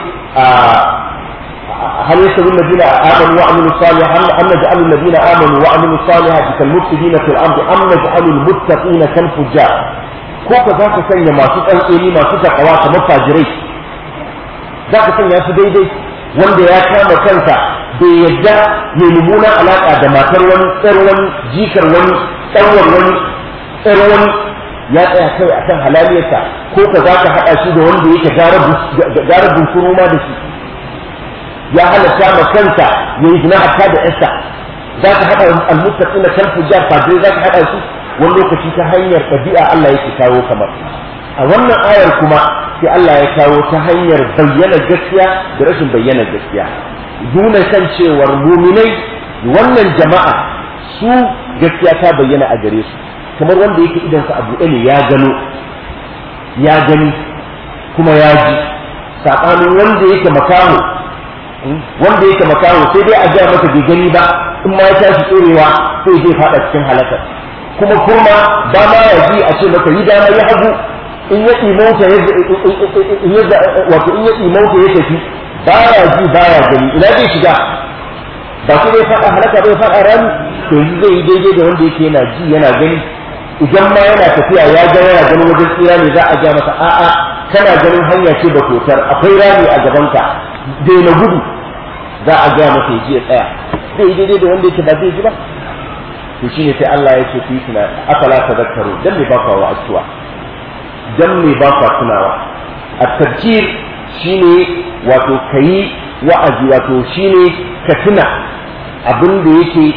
هل يستوي الذين آمنوا وعملوا الصالحات أم نجعل الذين آمنوا وعملوا الصالحات كالمفسدين في الأرض أم نجعل المتقين كالفجار. كوكا ذاك سنة ما تتأني ما تتقوى كمفاجري ذاك سنة سديدي wanda ya kama kansa bai yadda ya mummunan alaƙa da matar wani, tsar wani, jikar wani, tsarwar wani, tsar wani, ya tsaya kai akan halaliyarsa, ko ka za ka haɗa shi da wanda yake gara bunsuru ma da shi, ya halatta ma kansa ya yi zina hatta da yarsa. Za ka haɗa almuttaqin na kan fujjar fadiri, za ka haɗa su wani lokaci ta hanyar ɗabi'a Allah yake kawo kamar. A wannan ayar kuma sai Allah ya kawo ta hanyar bayyana gaskiya da rashin bayyana gaskiya, nuna kan cewar muminai wannan jama'a su gaskiya ta bayyana a gare su, kamar wanda yake idansa a buɗe ne ya gano ya gani kuma ya ji, saɓanin wanda yake makaho wanda yake makaho sai dai a gaya masa bai gani ba, in ma ya tashi tsorewa sai zai faɗa cikin halakar. Kuma kurma ba ma ya ji a ce maka yi dama ya hagu, in ya imauta wato in ya imauta ya tafi baya ji baya gani, ina zai shiga? Ba su zai faɗa halaka bai faɗa rami, to yanzu zai yi daidai da wanda yake yana ji yana gani. Idan ma yana tafiya ya ga yana ganin wajen tsira ne, za a ja masa a'a kana ganin hanya ce ba totar, akwai rami a gabanka, daina gudu, za a ja masa ya ji ya tsaya. Zai yi daidai da wanda yake ba zai ji ba. To shine sai Allah ya ce ku yi tunani, afala tadhakkaru, dan me ba ku wa'azuwa, dan me ba ku tunawa. At-tadhkir shine wato kayi wa'azi, wato shine ka tuna abin da yake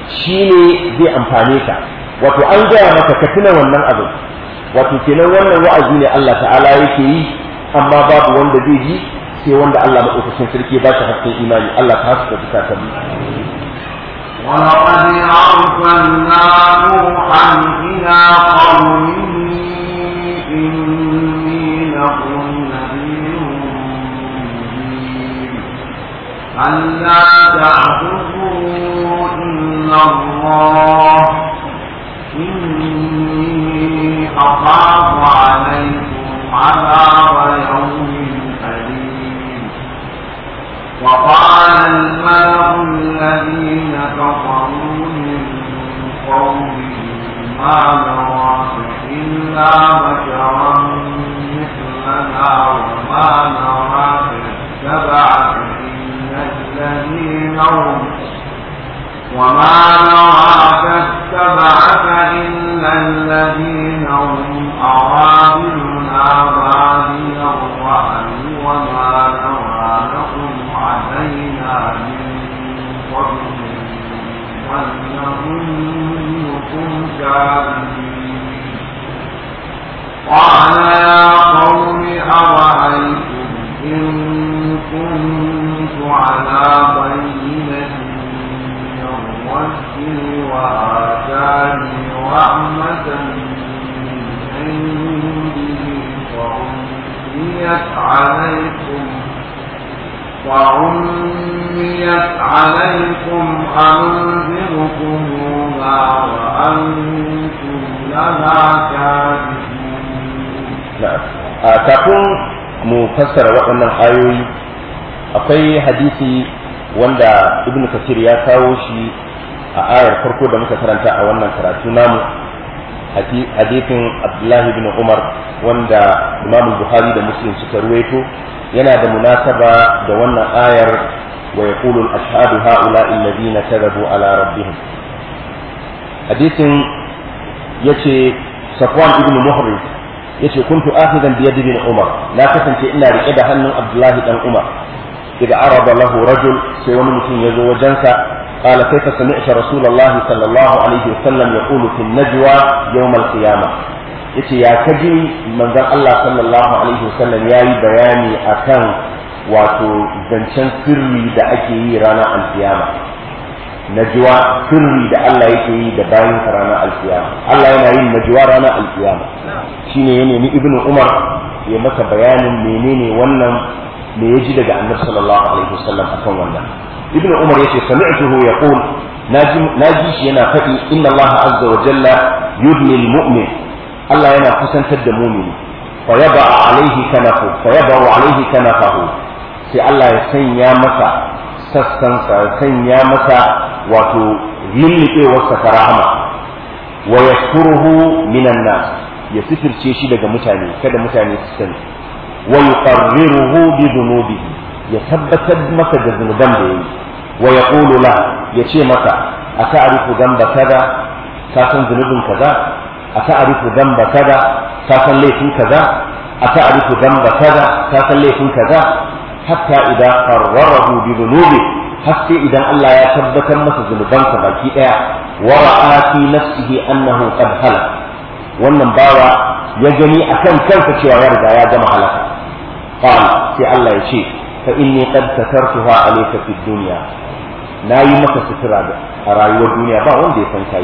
shine zai amfane ka wato an gaya maka ka tuna wannan abin wato kenan wannan wa'azi ne Allah ta'ala yake yi amma babu wanda zai ji sai wanda Allah madaukakin sarki ba shi hakkin imani Allah ta haska ta ta bi ولقد أرسلنا نوحا إلى قومه إني لكم نذير مبين ألا تعبدوا إلا الله إني أخاف عليكم عذاب يوم أليم وقال الملأ الذين كفروا من قومه ما نراك إلا بشرا مثلنا وما نراك اتبعك إلا الذين هم وما نراك اتبعك إلا الذين هم أرادلنا بادي الرأي وما نرى لكم علينا من فضل ونظنكم كاذبين قال يا قوم أرأيتم إن كنت على بينة ربي وآتاني رحمة من عنده فعميت عليكم فعميت عليكم أنذركموها وأنتم لها كاذبون. نعم. kafin mu fassara waɗannan ayoyi akwai hadisi wanda ibn kasir ya kawo shi a ayar farko da muka karanta a wannan karatu namu hadisin abdullahi bin umar wanda imam bukhari da muslim suka ruwaito yana da munasaba da wannan ayar wa yaqulu al-ashhadu ha'ula'i alladhina kadhabu ala rabbihim hadisin yace safwan ibn muhriz yace kuntu akhidan bi yadi bin umar na kasance ina rike da hannun abdullahi dan umar إذا عرض له رجل سيوم مسلم يزو وجنسا قال كيف سمعت رسول الله صلى الله عليه وسلم يقول في النجوى يوم القيامة yace ya kaji manzon Allah sallallahu alaihi wasallam yayi bayani akan wato zancen sirri da ake yi ranar alkiyama najwa sirri da Allah yake yi da bayin ranar alkiyama Allah yana yin najwa ranar alkiyama shine ya nemi ibnu Umar ya masa bayanin menene wannan me yaji daga annabi sallallahu alaihi wasallam akan wannan ibnu umar yace sami'tuhu yaqul naji naji shi yana faɗi inna allaha azza wa jalla yudni almu'min Allah yana kusantar da mu'mini fa yaba alaihi kanafu fa yaba alaihi kanafahu sai Allah ya sanya masa sassan sa sanya masa wato lillibewar sa karama wa yasturuhu minan nas ya sitirce shi daga mutane kada mutane su sani ويقرره بذنوبه يثبت مكة ذنوبا به ويقول له يشي مكة أتعرف ذنب كذا كاسن ذنوب كذا أتعرف ذنب كذا كاسن ليس كذا أتعرف ذنب كذا كاسن ليس كذا حتى إذا قرره بذنوبه حتى إذا الله يثبت مكة ذنوبا كذا ورأى في نفسه أنه قد هلك wannan bawa ya gani akan kansa cewa ya riga ya gama halaka qala sai Allah ya ce fa inni qad satartuha alayka fid dunya nayi maka sutura a rayuwar duniya ba wanda ya san kai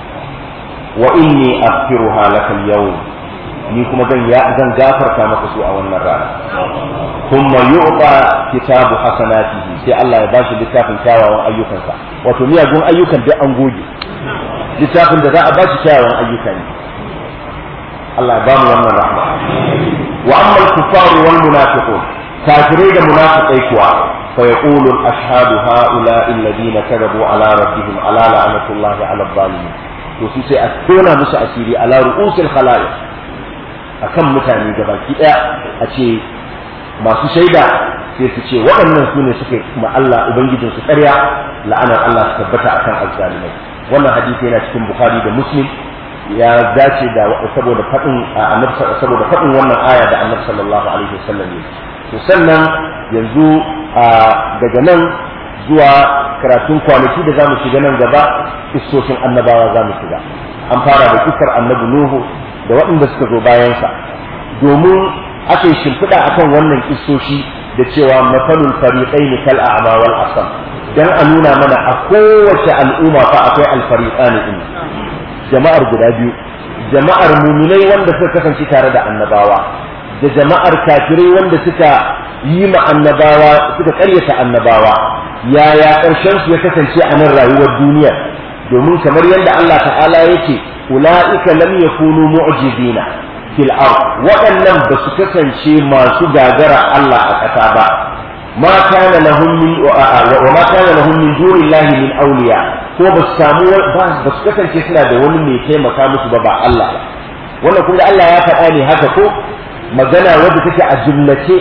wa inni aghfiruha laka al-yawm ni kuma zan ya zan gafarta maka su a wannan rana kuma yu'ta kitabu hasanatihi sai Allah ya bashi littafin kyawawan ayyukansa wato miyagun ayyukan duk an goge littafin da za a bashi kyawawan ayyuka ne Allah ya bamu wannan rahma wa amma al-kuffar wal munafiqun kafirai da munafiqai kuwa fa yaqulu al-ashhadu haula alladhina kadabu ala rabbihim ala la'natullahi ala adh-dhalimin to su sai a tona musu asiri ala ru'usil khalaiq akan mutane gabaki daya a ce masu shaida sai su ce waɗannan su ne suke kuma Allah ubangijin su ƙarya la'anar Allah su tabbata akan azzalimai wannan hadisi yana cikin Bukhari da Muslim ya dace da saboda fadin annabi saboda fadin wannan aya da annabi sallallahu alaihi wasallam ne to sannan yanzu daga nan zuwa karatun kwanaki da zamu shiga nan gaba kissoshin annabawa za mu shiga. An fara da kissar annabi Nuhu da waɗanda suka zo bayansa, domin aka yi shimfiɗa akan wannan kissoshi da cewa masalul fariqaini kal a'ma wal asam, dan a nuna mana a kowace al'umma fa akwai alfariqani din, jama'ar guda biyu, jama'ar muminai wanda suka kasance tare da annabawa da jama'ar kafirai wanda suka yi ma annabawa suka karyata annabawa. Yaya ƙarshen su ya kasance a nan rayuwar duniya? Domin kamar yadda Allah ta'ala yake ula'ika lam yakunu mu'jizina fil ard, waɗannan ba su kasance masu gagara Allah a ƙasa ba. ma kana lahum min wa ma kana lahum min dunillahi min awliya, ko ba su samu ba su kasance suna da wani mai taimaka musu ba ba Allah ba. Wannan kun ga Allah ya faɗa ne haka ko magana wadda take a jumlace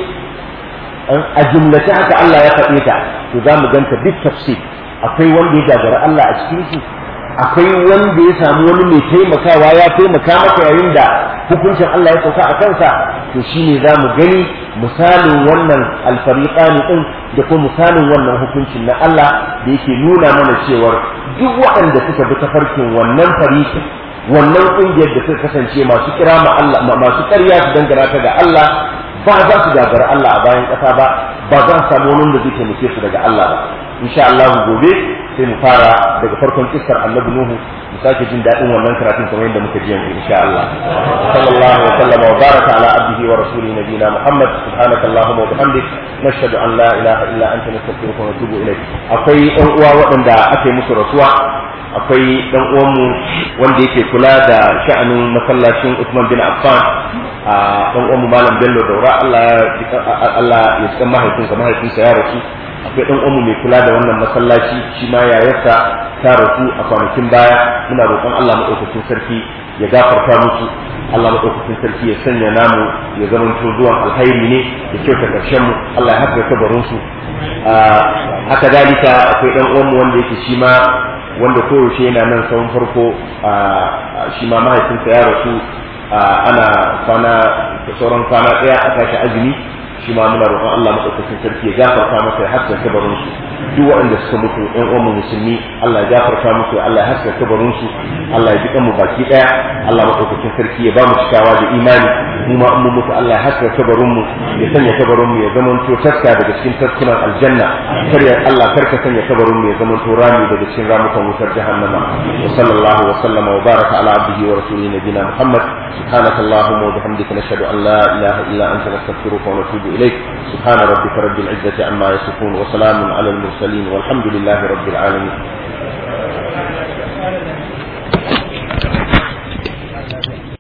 a jumlace haka Allah ya faɗe ta, to za mu ganta duk tafsir. Akwai wanda ya gagara Allah a cikin su, akwai wanda ya samu wani mai taimakawa ya taimaka masa yayin da hukuncin Allah ya sauka a kansa, to shine za mu gani misalin wannan alfariqani din da kuma misalin wannan hukuncin na Allah da yake nuna mana cewar duk waɗanda suka bi tafarkin wannan fariqin, wannan ƙungiyar da suka kasance masu kira ma Allah masu ƙarya su dangana ta ga Allah, ba za su gagara Allah a bayan ƙasa ba, ba za su samu wani da zai taimake su daga Allah ba. Insha Allah gobe sai mu fara daga farkon kissar Annabi Nuhu, mu sake jin daɗin wannan karatun kamar yadda muka ji yanzu insha Allah. Sallallahu alaihi wa sallam wa baraka ala abdihi wa rasulihi nabiyina Muhammad. Subhanaka Allahumma wa bihamdik nashhadu an la ilaha illa anta nastaghfiruka wa natubu ilayk. Akwai ɗan uwa waɗanda aka yi musu rasuwa. Akwai ɗan uwanmu wanda yake kula da sha'anin masallacin Usman bin Affan, a ɗan uwanmu Malam Bello Daura, Allah Allah ya san mahaifinsa mahaifinsa ya rasu. Akwai ɗan uwanmu mai kula da wannan masallaci, shi ma yayarsa ta rasu a kwanakin baya. Muna roƙon Allah maɗaukakin sarki ya gafarta musu, Allah maɗaukakin sarki ya sanya namu ya zamanto zuwan alhairi ne da kyauta ƙarshen mu, Allah ya haɗa kabarinsu. Haka dalika akwai ɗan uwanmu wanda yake shi ma wanda koyaushe yana nan tsawon farko, shi ma mahaifinsa ya rasu ana kwana da sauran kwana ɗaya a tashi azumi. Shi ma muna roƙon Allah maɗaukakin sarki ya gafarta masa ya haska kabarinsu. Duk waɗanda suka mutu ɗan uwanmu musulmi, Allah ya gafarta musu, Allah ya haska kabarinsu, Allah ya ji mu baki ɗaya. Allah maɗaukakin sarki ya ba mu cikawa da imani. Mu ma mu mutu Allah ya haska kabarinmu, ya sanya kabarinmu ya zama to taska daga cikin taskunan aljanna. Kar ya Allah kar ka sanya kabarinmu ya zama to rami daga cikin ramukan wutar jahannama. Wa sallallahu wa sallama wa baraka ala abdihi wa rasulihi nabiyina Muhammad. Subhanakallahumma wa bihamdika nashhadu an la ilaha illa anta nastaghfiruka wa natubu إليك. سبحان ربك رب العزة عما يصفون وسلام على المرسلين والحمد لله رب العالمين.